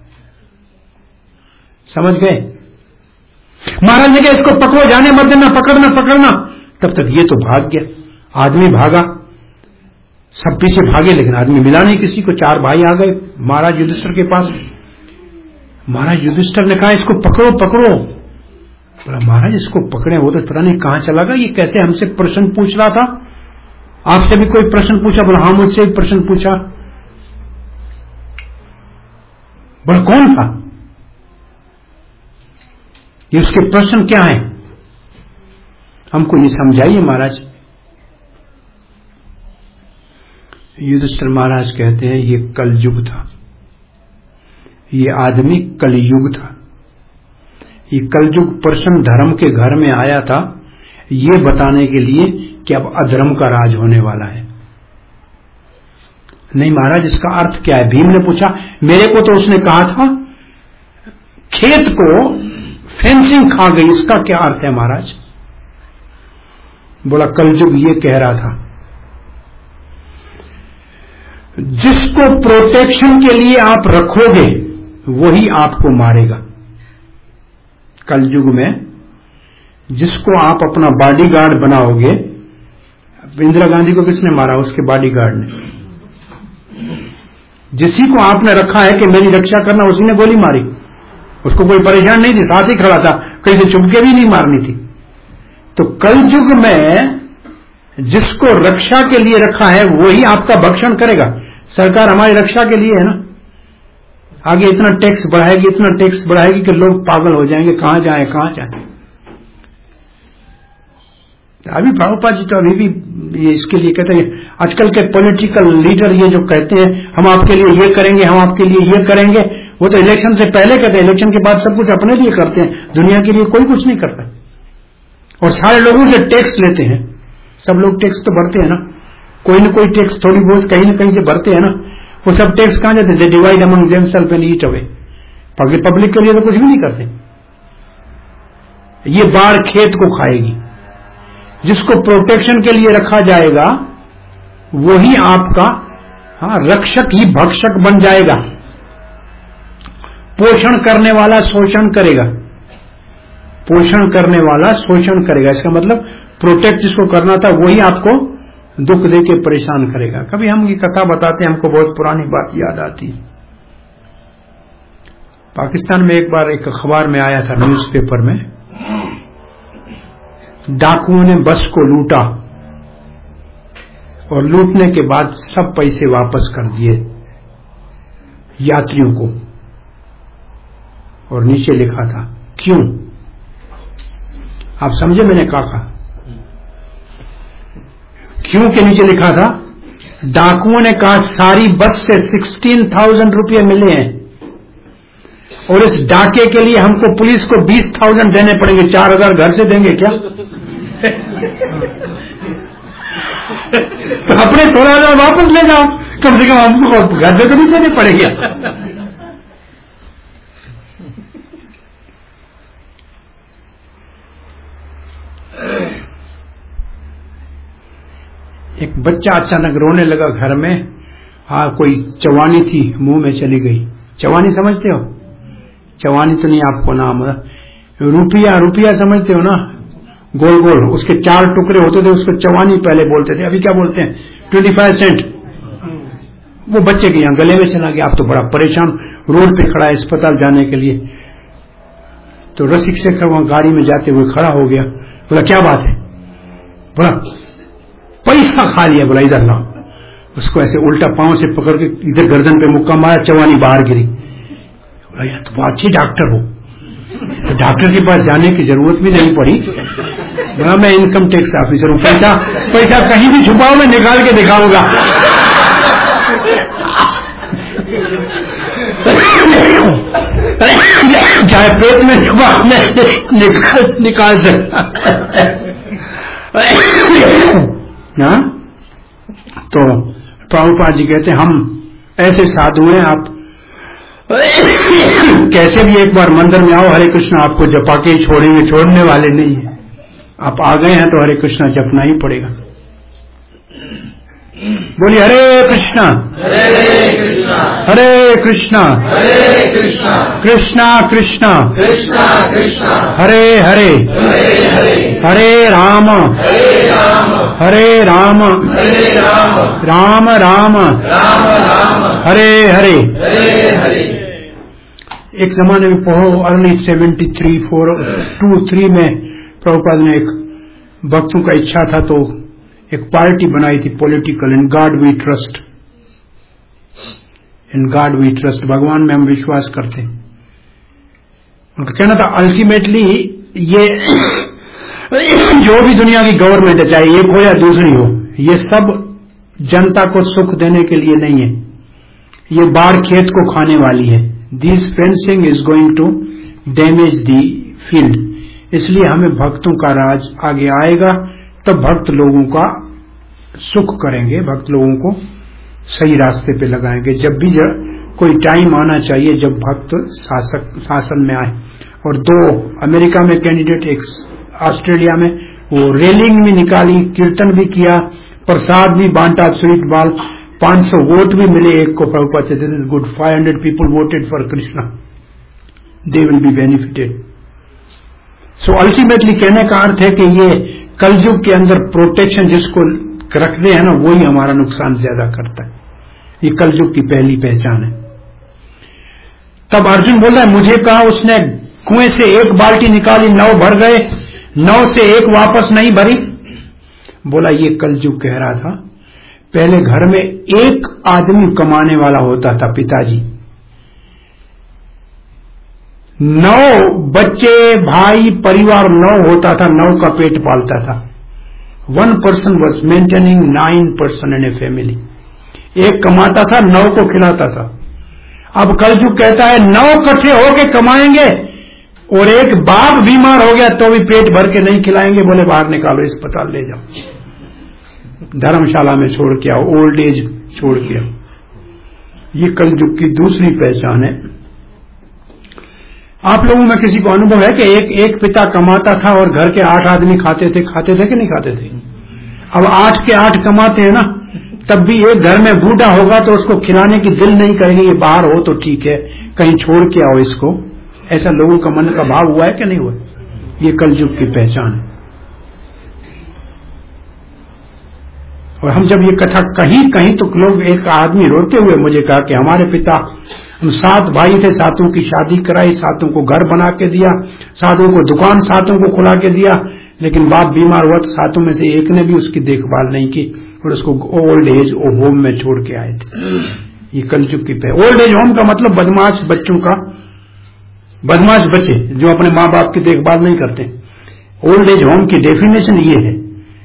A: समझ गए? महाराज ने कहा इसको पकड़ो, जाने मत देना, पकड़ना पकड़ना। तब तक ये तो भाग गया, आदमी भागा। सब पीछे भागे, लेकिन आदमी मिला नहीं किसी को। चार भाई आ गए महाराज युधिष्ठिर के पास। महाराज युधिष्ठिर ने कहा इसको पकड़ो पकड़ो। बोला महाराज इसको पकड़े, वो तो पता नहीं कहां चला गया, ये कैसे हमसे प्रश्न पूछ रहा था। आपसे भी कोई प्रश्न पूछा? बोला हाँ मुझसे भी प्रश्न पूछा। बोला कौन था? ये उसके प्रश्न क्या है, हमको ये समझाइए महाराज। युधिष्ठिर महाराज कहते हैं ये कलयुग था, ये आदमी कलयुग था। ये कलयुग प्रश्न धर्म के घर में आया था ये बताने के लिए कि अब अधर्म का राज होने वाला है। नहीं महाराज इसका अर्थ क्या है? भीम ने पूछा। मेरे को तो उसने कहा था खेत को फेंसिंग खा गई, इसका क्या अर्थ है महाराज? बोला कलयुग ये कह रहा था जिसको प्रोटेक्शन के लिए आप रखोगे वही आपको मारेगा। कलयुग में जिसको आप अपना बॉडीगार्ड बनाओगे, इंदिरा गांधी को किसने मारा? उसके बॉडीगार्ड ने। जिसी को आपने रखा है कि मेरी रक्षा करना, उसी ने गोली मारी। उसको कोई परेशान नहीं थी, साथ ही खड़ा था, कहीं से चुपके भी नहीं मारनी थी। तो कलयुग में जिसको रक्षा के लिए रखा है वही आपका भक्षण करेगा। सरकार हमारी रक्षा के लिए है ना, आगे इतना टैक्स बढ़ाएगी इतना टैक्स बढ़ाएगी कि लोग पागल हो जाएंगे, कहां जाएं कहां जाएं। अभी प्रभुपाद जी तो अभी भी ये इसके लिए कहते हैं, आजकल के पॉलिटिकल लीडर ये जो कहते हैं हम आपके लिए ये करेंगे हम आपके लिए ये करेंगे, वो तो इलेक्शन से पहले कहते हैं, इलेक्शन के बाद सब कुछ अपने लिए करते हैं, दुनिया के लिए कोई कुछ नहीं करता। और सारे लोगों से टैक्स लेते हैं, सब लोग टैक्स तो भरते हैं ना, कोई ना कोई टैक्स थोड़ी बहुत कहीं ना कहीं से भरते हैं ना। वो सब टैक्स कहां जाते हैं? Divide among themselves and eat away. Public के लिए तो कुछ भी नहीं करते। ये बाढ़ खेत को खाएगी। जिसको प्रोटेक्शन के लिए रखा जाएगा वही आपका हाँ रक्षक ही भक्षक बन जाएगा। पोषण करने वाला शोषण करेगा, पोषण करने वाला शोषण करेगा। इसका मतलब प्रोटेक्ट जिसको करना था वही आपको दुख दे के परेशान करेगा। कभी हम ये कथा बताते हैं, हमको बहुत पुरानी बात याद आती है। पाकिस्तान में एक बार एक अखबार में आया था, न्यूज़पेपर में, डाकुओं ने बस को लूटा और लूटने के बाद सब पैसे वापस कर दिए यात्रियों को। और नीचे लिखा था क्यों? आप समझे मैंने क्या कहा? क्यों के नीचे लिखा था, डाकुओं ने कहा सारी बस से सिक्सटीन थाउजेंड रुपये मिले हैं और इस डाके के लिए हमको पुलिस को बीस थाउजेंड देने पड़ेंगे। चार हजार घर से देंगे क्या? तो अपने सोलह हजार वापस ले जाओ, कम से कम हमको घर से तो नहीं देने पड़ेगा। एक बच्चा अचानक रोने लगा घर में। हाँ, कोई चवानी थी मुंह में चली गई। चवानी समझते हो? चवानी तो नहीं आपको नाम, रुपया रुपया समझते हो ना, गोल गोल उसके चार टुकड़े होते थे, उसको चवानी पहले बोलते थे। अभी क्या बोलते हैं? Twenty five cent. वो बच्चे के यहाँ गले में चला गया। आप तो बड़ा परेशान, रोड पे खड़ा है अस्पताल जाने के लिए। तो रसिक से वहां गाड़ी में जाते हुए खड़ा हो गया। बोला क्या बात है? बोला पैसा खा लिया। बोला इधर लाओ। उसको ऐसे उल्टा पांव से पकड़ के इधर गर्दन पे मुक्का मारा, चवानी बाहर गिरी। बोला यार तुम अच्छी डॉक्टर हो, तो डॉक्टर के पास जाने की जरूरत भी नहीं पड़ी। बोला मैं इनकम टैक्स ऑफिसर हूं, पैसा पैसा कहीं भी छुपाओ मैं निकाल के दिखाऊंगा। चाहे पेट में छुपा निकाल निकाल सकता। हाँ? तो प्रभुपाद जी कहते हैं हम ऐसे साधु हैं, आप कैसे भी एक बार मंदिर में आओ, हरे कृष्णा आपको जपा के ही छोड़ेंगे, छोड़ने वाले नहीं है। आप आ गए हैं तो हरे कृष्णा जपना ही पड़ेगा। बोलिए हरे कृष्णा
B: हरे कृष्णा
A: हरे कृष्णा
B: हरे कृष्णा
A: कृष्णा कृष्णा
B: कृष्णा कृष्णा
A: हरे हरे
B: हरे हरे
A: हरे राम
B: हरे राम
A: हरे राम
B: हरे राम
A: राम राम
B: राम राम
A: हरे हरे।
B: हरे हरे।
A: एक जमाने में पढ़ो, early seventy three four two three में प्रभुपाद ने एक भक्तों का इच्छा था तो एक पार्टी बनाई थी political, in God we trust, in God we trust, भगवान में हम विश्वास करते हैं। उनका कहना था अल्टीमेटली ये जो भी दुनिया की गवर्नमेंट है, चाहे एक हो या दूसरी हो, ये सब जनता को सुख देने के लिए नहीं है, ये बाढ़ खेत को खाने वाली है। This fencing is going to damage the field, इसलिए हमें भक्तों का राज आगे आएगा, तब भक्त लोगों का सुख करेंगे, भक्त लोगों को सही रास्ते पे लगाएंगे। जब भी जब कोई टाइम आना चाहिए जब भक्त शासक शासन में आए। और दो अमेरिका में कैंडिडेट, एक ऑस्ट्रेलिया में, वो रेलिंग भी निकाली, कीर्तन भी किया, प्रसाद भी बांटा, स्वीट बॉल, पांच सौ वोट भी मिले एक को। Prabhupad say this is good, five hundred people voted for Krishna, they will be benefited. So ultimately कहने का अर्थ है कि ये कलयुग के अंदर प्रोटेक्शन जिसको रखते हैं ना, वही हमारा नुकसान ज्यादा करता है। ये कलयुग की पहली पहचान है। तब अर्जुन बोल रहा है, मुझे कहा उसने कुएं से एक बाल्टी निकाली, नौ भर गए, नौ से एक वापस नहीं भरी। बोला ये कलयुग कह रहा था, पहले घर में एक आदमी कमाने वाला होता था, पिताजी, नौ बच्चे, भाई, परिवार नौ होता था, नौ का पेट पालता था। One person was maintaining nine person in a family. एक कमाता था, नौ को खिलाता था। अब कलयुग कहता है नौ इकट्ठे होके कमाएंगे और एक बाप बीमार हो गया तो भी पेट भर के नहीं खिलाएंगे, बोले बाहर निकालो, अस्पताल ले जाओ, धर्मशाला में छोड़ के आओ, ओल्ड एज छोड़ के आओ। ये कलयुग की दूसरी पहचान है। आप लोगों में किसी को अनुभव है कि एक एक पिता कमाता था और घर के आठ आदमी खाते थे, खाते थे कि नहीं खाते थे? अब आठ के आठ कमाते हैं ना, तब भी एक घर में बूढ़ा होगा तो उसको खिलाने की दिल नहीं करेंगे, ये बाहर हो तो ठीक है, कहीं छोड़ के आओ इसको। ऐसा लोगों का मन का भाव हुआ है कि नहीं हुआ? ये कलयुग की पहचान है। और हम जब ये कथा कहीं कहीं तो लोग, एक आदमी रोते हुए मुझे कहा कि हमारे पिता, हम सात भाई थे, सातों की शादी कराई, सातों को घर बना के दिया, सातों को दुकान सातों को खुला के दिया, लेकिन बाप बीमार हुआ तो सातों में से एक ने भी उसकी देखभाल नहीं की और उसको ओल्ड एज होम में छोड़ के आए थे। ये कलयुग की पहचान। ओल्ड एज होम का मतलब बदमाश बच्चों का, बदमाश बच्चे जो अपने माँ बाप की देखभाल नहीं करते। ओल्ड एज होम की डेफिनेशन ये है,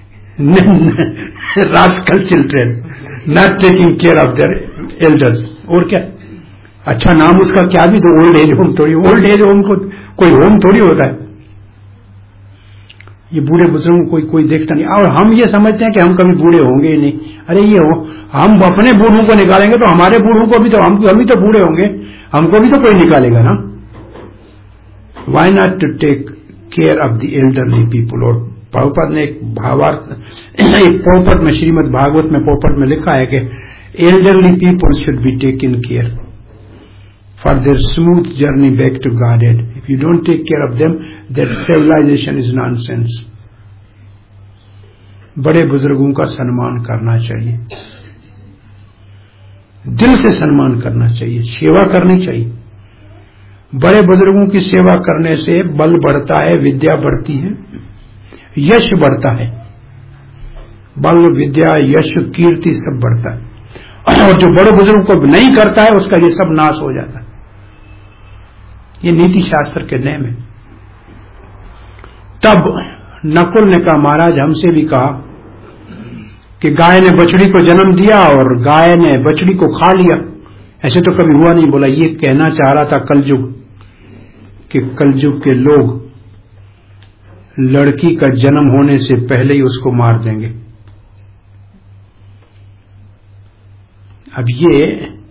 A: rascal children not taking care of their elders. और क्या अच्छा नाम उसका, क्या भी तो ओल्ड एज होम थोड़ी, ओल्ड एज होम को कोई होम थोड़ी होता है। ये बूढ़े बुजुर्गों को कोई कोई देखता नहीं, और हम ये समझते हैं कि हम कभी बूढ़े होंगे ही नहीं। अरे ये हो, हम अपने बूढ़ों को निकालेंगे तो हमारे बूढ़ों को भी तो, हम हम भी तो बूढ़े होंगे, हमको भी तो कोई निकालेगा ना। Why not to take care of the elderly people. और प्रभुपाद ने एक भावार्थ, एक पोपट में, श्रीमद् भागवत में पोपट में लिखा है कि elderly people should be taken care for their smooth journey back to Godhead. If you don't take care of them, that civilization is nonsense. बड़े बुजुर्गों का सम्मान करना चाहिए, दिल से सम्मान करना चाहिए, सेवा करनी चाहिए। बड़े बुजुर्गों की सेवा करने से बल बढ़ता है, विद्या बढ़ती है, यश बढ़ता है। बल, विद्या, यश, कीर्ति सब बढ़ता है। और जो बड़े बुजुर्गों को नहीं करता है उसका ये सब नाश हो जाता है। ये नीति शास्त्र के नियम है। तब नकुल ने कहा, महाराज हमसे भी कहा कि गाय ने बछड़ी को जन्म दिया और गाय ने बछड़ी को खा लिया, ऐसे तो कभी हुआ नहीं। बोला ये कहना चाह रहा था कलयुग, कि कलयुग के लोग लड़की का जन्म होने से पहले ही उसको मार देंगे। अब ये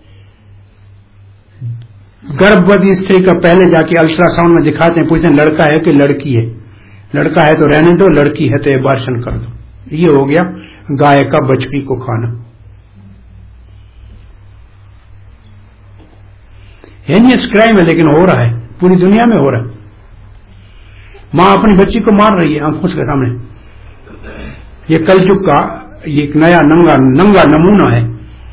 A: गर्भवती स्त्री का पहले जाके अल्ट्रासाउंड में दिखाते हैं, पूछते हैं लड़का है कि लड़की है, लड़का है तो रहने दो, लड़की है तो एबार्शन कर दो। ये हो गया गाय का बछड़ी को खाना। हेनियस क्राइम है, लेकिन हो रहा है, पूरी दुनिया में हो रहा है। मां अपनी बच्ची को मार रही है आंखों के सामने। ये कलयुग का ये एक नया नंगा नंगा नमूना है।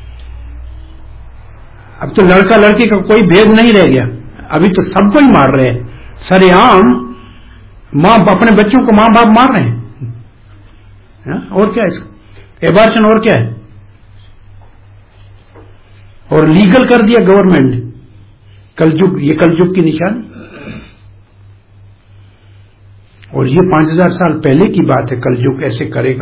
A: अब तो लड़का लड़की का कोई भेद नहीं रह गया, अभी तो सबको ही मार रहे हैं सरेआम। मां अपने बच्चों को मां बाप मार रहे हैं, है? और क्या इसका एबॉर्शन और क्या है, और लीगल कर दिया गवर्नमेंट ने। कलयुग, ये कलयुग की निशानी। और ये पांच हजार साल पहले की बात है, कलयुग ऐसे करेगा।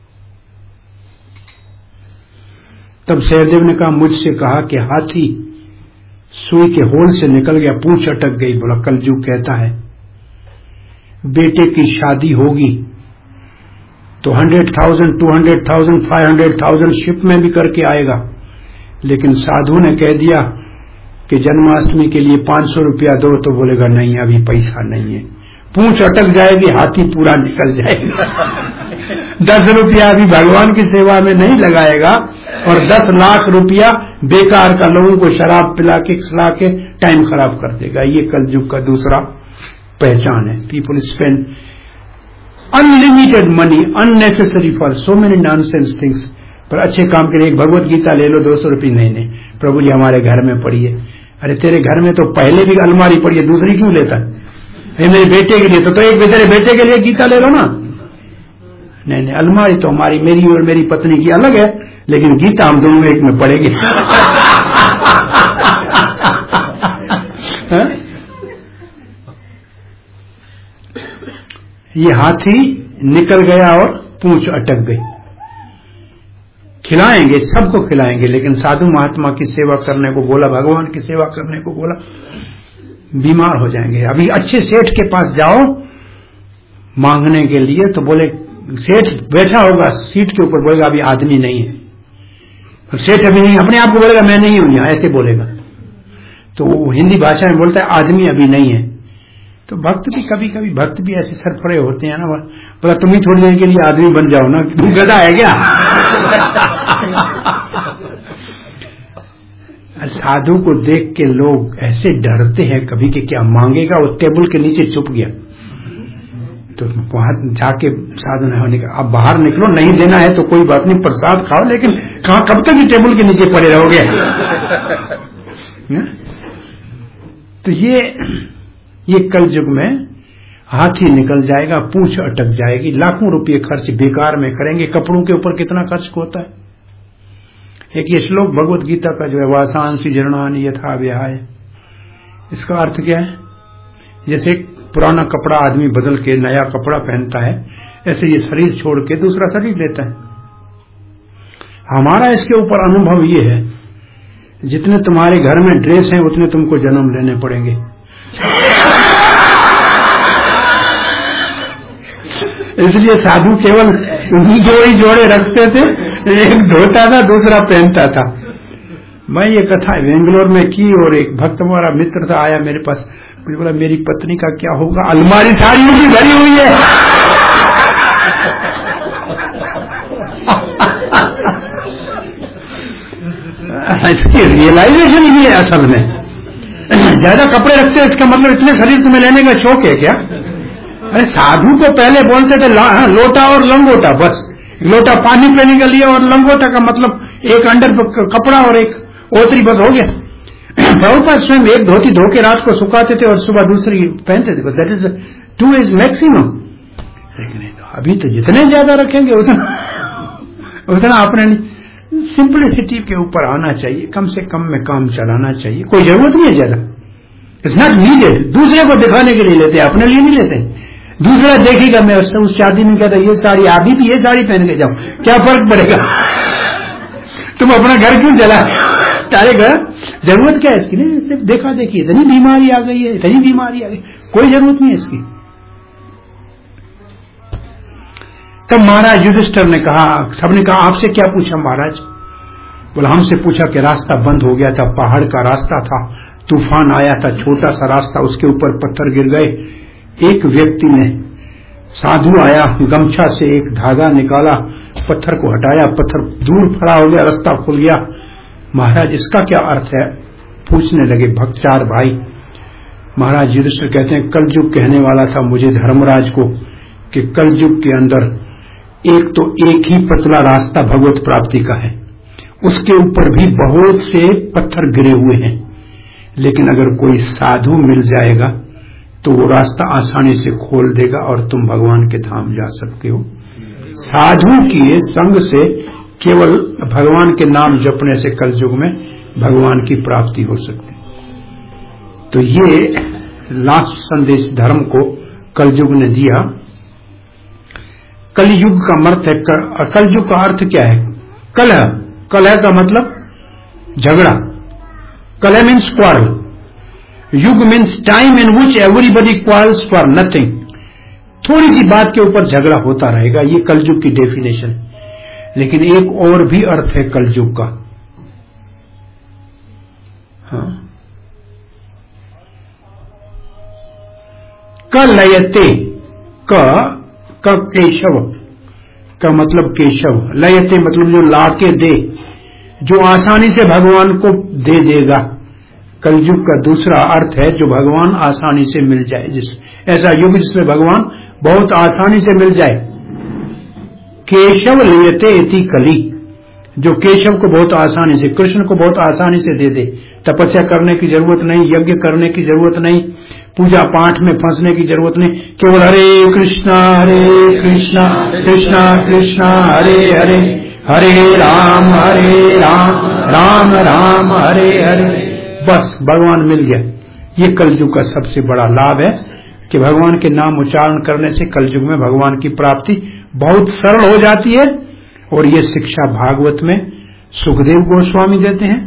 A: तब सहदेव ने कहा, मुझसे कहा कि हाथी सुई के होल से निकल गया, पूंछ अटक गई। बोला कलयुग कहता है बेटे की शादी होगी तो hundred thousand two hundred thousand five hundred thousand शिप में भी करके आएगा, लेकिन साधु ने कह दिया कि जन्माष्टमी के लिए पांच सौ रुपया दो, तो बोलेगा नहीं अभी पैसा नहीं है। पूंछ अटक जाएगी, हाथी पूरा निकल जाएगा। दस रुपया अभी भगवान की सेवा में नहीं लगाएगा और दस लाख रुपया बेकार का लोगों को शराब पिला के खिला के टाइम खराब कर देगा। ये कलयुग का दूसरा पहचान है। People spend unlimited money unnecessary for so many nonsense things. पर अच्छे काम के लिए एक भगवत गीता ले लो, दो सौ रुपये नहीं नहीं प्रभु जी हमारे घर में पड़ी है। अरे तेरे घर में तो पहले भी अलमारी पड़ी है, दूसरी क्यों लेता है? मेरे बेटे के लिए तो, तो एक तेरे बेटे के लिए गीता ले लो ना। नहीं नहीं, अलमारी तो हमारी, मेरी और मेरी पत्नी की अलग है, लेकिन गीता हम दोनों एक में पढ़ेंगे। ये हाथी निकल गया और पूंछ अटक गई। खिलाएंगे, सबको खिलाएंगे, लेकिन साधु महात्मा की सेवा करने को बोला, भगवान की सेवा करने को बोला, बीमार हो जाएंगे। अभी अच्छे सेठ के पास जाओ मांगने के लिए, तो बोले सेठ बैठा होगा सीट के ऊपर, बोलेगा अभी आदमी नहीं है। सेठ अभी नहीं, अपने आप को बोलेगा मैं नहीं हूं यहां, ऐसे बोलेगा। तो वो हिंदी भाषा में बोलता है आदमी अभी नहीं है। तो भक्त भी कभी कभी भक्त भी ऐसे सरफरे होते हैं ना, बोला तुम ही थोड़ी देर के लिए आदमी बन जाओ ना, तुम गधा है क्या? साधु को देख के लोग ऐसे डरते हैं कभी कि क्या मांगेगा, वो टेबल के नीचे छुप गया। तो वहां जाके साधु ने होने का, अब बाहर निकलो, नहीं देना है तो कोई बात नहीं, प्रसाद खाओ, लेकिन कहां कब तक ही टेबल के नीचे पड़े रहोगे? तो ये ये कलयुग में हाथी निकल जाएगा, पूंछ अटक जाएगी, लाखों रुपए खर्च बेकार में करेंगे। कपड़ों के ऊपर कितना खर्च होता है। एक ये श्लोक भगवत गीता का जो है, वासांसी जीर्णानि यथा विहाय, इसका अर्थ क्या है? जैसे पुराना कपड़ा आदमी बदल के नया कपड़ा पहनता है, ऐसे ये शरीर छोड़ के दूसरा शरीर लेता है। हमारा इसके ऊपर अनुभव ये है, जितने तुम्हारे घर में ड्रेस हैं उतने तुमको जन्म लेने पड़ेंगे। इसलिए साधु केवल दो ही जोड़े रखते थे, एक धोता था दूसरा पहनता था। मैं ये कथा बेंगलोर में की, और एक भक्त हमारा मित्र था, आया मेरे पास, बोला मेरी पत्नी का क्या होगा, अलमारी साड़ियों की भरी हुई है। इसकी रियलाइजेशन ये है असल में, ज्यादा कपड़े रखते हैं इसका मतलब इतने शरीर तुम्हें लेने का शौक है क्या? अरे साधु को पहले बोलते थे लोटा और लंगोटा, बस लोटा पानी पीने के लिए और लंगोटा का मतलब एक अंडर कपड़ा और एक ओतरी, बस हो गया। प्रभुपाद स्वयं एक धोती धो के रात को सुखाते थे और सुबह दूसरी पहनते थे, बस that is two is maximum. लेकिन अभी तो जितने ज्यादा रखेंगे उतना उतना अपने सिंपलिसिटी के ऊपर आना चाहिए, कम से कम में काम चलाना चाहिए, कोई जरूरत नहीं है ज्यादा, इट्स नॉट नीडेड। दूसरे को दिखाने के लिए लेते हैं, अपने लिए नहीं लेते। दूसरा देखेगा, मैं उससे उस शादी में कहता ये साड़ी, अभी भी ये साड़ी पहन के जाओ, क्या फर्क पड़ेगा? तुम अपना घर क्यों जला डालेगा? जरूरत क्या है इसकी? नहीं, सिर्फ देखा देखी, इतनी बीमारी आ गई है, इतनी बीमारी आ गई, कोई जरूरत नहीं है इसकी। तब महाराज युधिष्ठिर ने कहा, सबने कहा आपसे क्या पूछा महाराज? बोला हमसे पूछा कि रास्ता बंद हो गया था, पहाड़ का रास्ता था, तूफान आया था, छोटा सा रास्ता, उसके ऊपर पत्थर गिर गए। एक व्यक्ति ने, साधु आया, गमछा से एक धागा निकाला, पत्थर को हटाया, पत्थर दूर खड़ा हो गया, रास्ता खुल गया। महाराज इसका क्या अर्थ है? पूछने लगे भक्त चार भाई। महाराज युधिष्ठिर कहते हैं कलयुग कहने वाला था मुझे धर्मराज को कि कलयुग के अंदर एक तो एक ही पतला रास्ता भगवत प्राप्ति का है, उसके ऊपर भी बहुत से पत्थर गिरे हुए हैं, लेकिन अगर कोई साधु मिल जाएगा तो वो रास्ता आसानी से खोल देगा और तुम भगवान के धाम जा सकते हो। साधु के संग से केवल भगवान के नाम जपने से कलयुग में भगवान की प्राप्ति हो सकती है। तो ये लास्ट संदेश धर्म को कलयुग ने दिया। कलयुग का अर्थ है, कलयुग का अर्थ क्या है? कलह। कलह का मतलब झगड़ा। Kalah means quarrel. Yuga means time in which everybody quarrels for nothing. थोड़ी सी बात के ऊपर झगड़ा होता रहेगा, ये कलयुग की डेफिनेशन। लेकिन एक और भी अर्थ है कलयुग का। हाँ, कलयते, क का केशव का मतलब केशव, लयते मतलब जो लाके दे, जो आसानी से भगवान को दे देगा। कलयुग का दूसरा अर्थ है जो भगवान आसानी से मिल जाए, जिस ऐसा युग जिसमें भगवान बहुत आसानी से मिल जाए। केशव लयते इति कली, जो केशव को बहुत आसानी से, कृष्ण को बहुत आसानी से दे दे। तपस्या करने की जरूरत नहीं, यज्ञ करने की जरूरत नहीं, पूजा पाठ में फंसने की जरूरत नहीं, केवल हरे कृष्णा हरे कृष्णा कृष्णा कृष्णा हरे हरे, हरे राम हरे राम राम राम हरे हरे, बस भगवान मिल गया। ये कलयुग का सबसे बड़ा लाभ है कि भगवान के नाम उच्चारण करने से कलयुग में भगवान की प्राप्ति बहुत सरल हो जाती है। और ये शिक्षा भागवत में सुखदेव गोस्वामी देते हैं।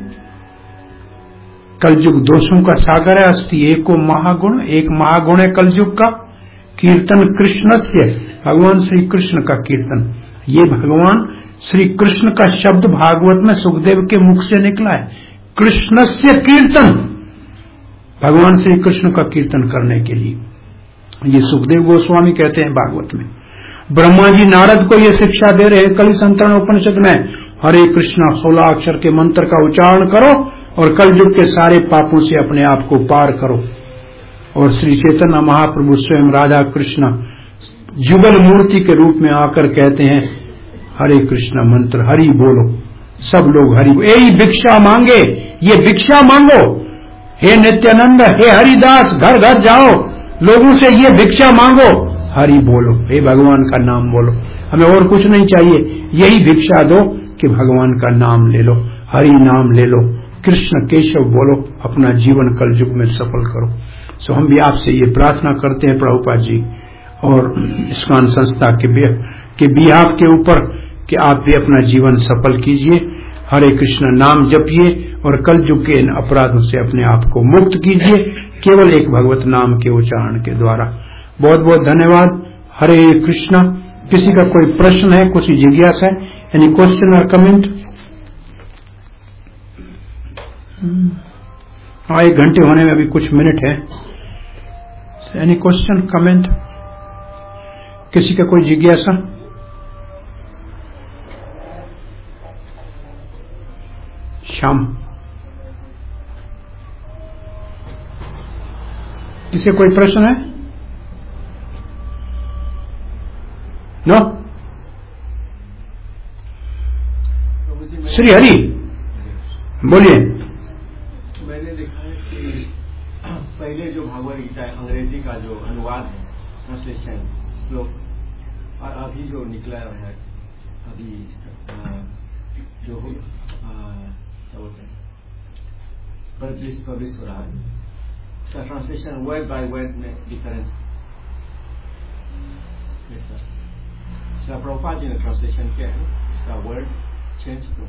A: कलयुग दोषों का सागर है, अस्थि एको महागुण, एक महागुण है कलयुग का। कीर्तन कृष्णस्य, भगवान श्री कृष्ण का कीर्तन। ये भगवान श्री कृष्ण का शब्द भागवत में सुखदेव के मुख से निकला है, कृष्णस्य कीर्तन, भगवान श्री कृष्ण का कीर्तन करने के लिए। ये सुखदेव गोस्वामी कहते हैं भागवत में। ब्रह्मा जी नारद को ये शिक्षा दे रहे हैं कलि संतरण उपनिषद में, हरे कृष्णा सोलह अक्षर के मंत्र का उच्चारण करो और कलयुग के सारे पापों से अपने आप को पार करो। और श्री चैतन्य महाप्रभु स्वयं राधा कृष्ण युगल मूर्ति के रूप में आकर कहते हैं हरे कृष्ण मंत्र, हरि बोलो, सब लोग हरि, यही भिक्षा मांगे, ये भिक्षा मांगो। हे नित्यानंद, हे हरिदास, घर घर जाओ, लोगों से ये भिक्षा मांगो, हरि बोलो, हे भगवान का नाम बोलो, हमें और कुछ नहीं चाहिए, यही भिक्षा दो कि भगवान का नाम ले लो, हरि नाम ले लो, कृष्ण केशव बोलो, अपना जीवन कलयुग में सफल करो। सो हम भी आपसे ये प्रार्थना करते हैं प्रभुपाद जी और इस्कॉन संस्था के के बिहाफ के ऊपर कि आप भी अपना जीवन सफल कीजिए, हरे कृष्ण नाम जपिए और कलयुग के इन अपराधों से अपने आप को मुक्त कीजिए, केवल एक भगवत नाम के उच्चारण के द्वारा। बहुत बहुत धन्यवाद। हरे कृष्ण। किसी का कोई प्रश्न है, कुछ जिज्ञासा है? एनी क्वेश्चन और कमेंट? हाँ, एक घंटे होने में अभी कुछ मिनट है। Any question comment? किसी का कोई जिज्ञासा? श्याम, किसी कोई प्रश्न है? नो? श्री हरि बोलिए।
C: मैंने देखा है कि पहले जो भगवद गीता अंग्रेजी का जो अनुवाद है, ट्रांसलेशन श्लोक, और अभी जो निकला है, अभी जो क्या बोलते हैं पब्लिश हो रहा है, उसका ट्रांसलेशन वर्ड बाय वर्ड में डिफरेंस है। प्रभुपाद जी ने ट्रांसलेशन किया है, उसका वर्ड चेंज तो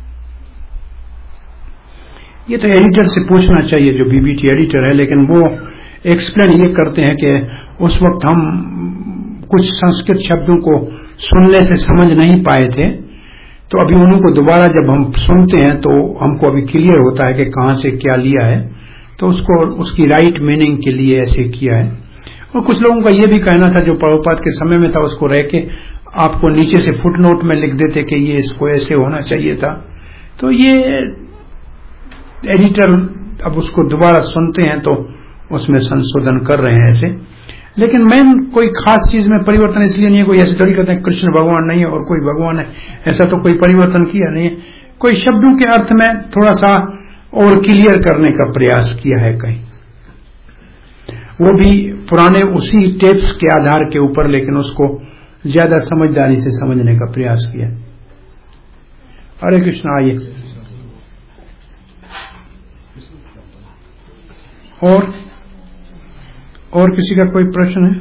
A: ये तो एडिटर से पूछना चाहिए जो बीबीटी एडिटर है, लेकिन वो एक्सप्लेन ये करते हैं कि उस वक्त हम कुछ संस्कृत शब्दों को सुनने से समझ नहीं पाए थे, तो अभी उनको दोबारा जब हम सुनते हैं तो हमको अभी क्लियर होता है कि कहाँ से क्या लिया है, तो उसको उसकी राइट मीनिंग के लिए ऐसे किया है। और कुछ लोगों का ये भी कहना था जो प्रभुपाद के समय में था, उसको रह के आपको नीचे से फुटनोट में लिख देते कि ये इसको ऐसे होना चाहिए था। तो ये एडिटर अब उसको दोबारा सुनते हैं तो उसमें संशोधन कर रहे हैं ऐसे। लेकिन मेन कोई खास चीज में परिवर्तन इसलिए नहीं है, कोई ऐसे थोड़ी कहते हैं कृष्ण भगवान नहीं है और कोई भगवान है, ऐसा तो कोई परिवर्तन किया नहीं है। कोई शब्दों के अर्थ में थोड़ा सा और क्लियर करने का प्रयास किया है कहीं, वो भी पुराने उसी टेप्स के आधार के ऊपर, लेकिन उसको ज्यादा समझदारी से समझने का प्रयास किया। हरे कृष्ण। आइए और और किसी का कोई प्रश्न है?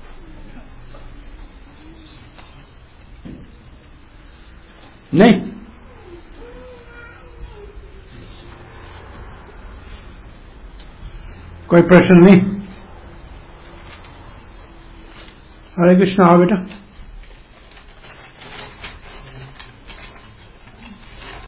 A: नहीं? कोई प्रश्न नहीं? हरे कृष्ण। आओ बेटा।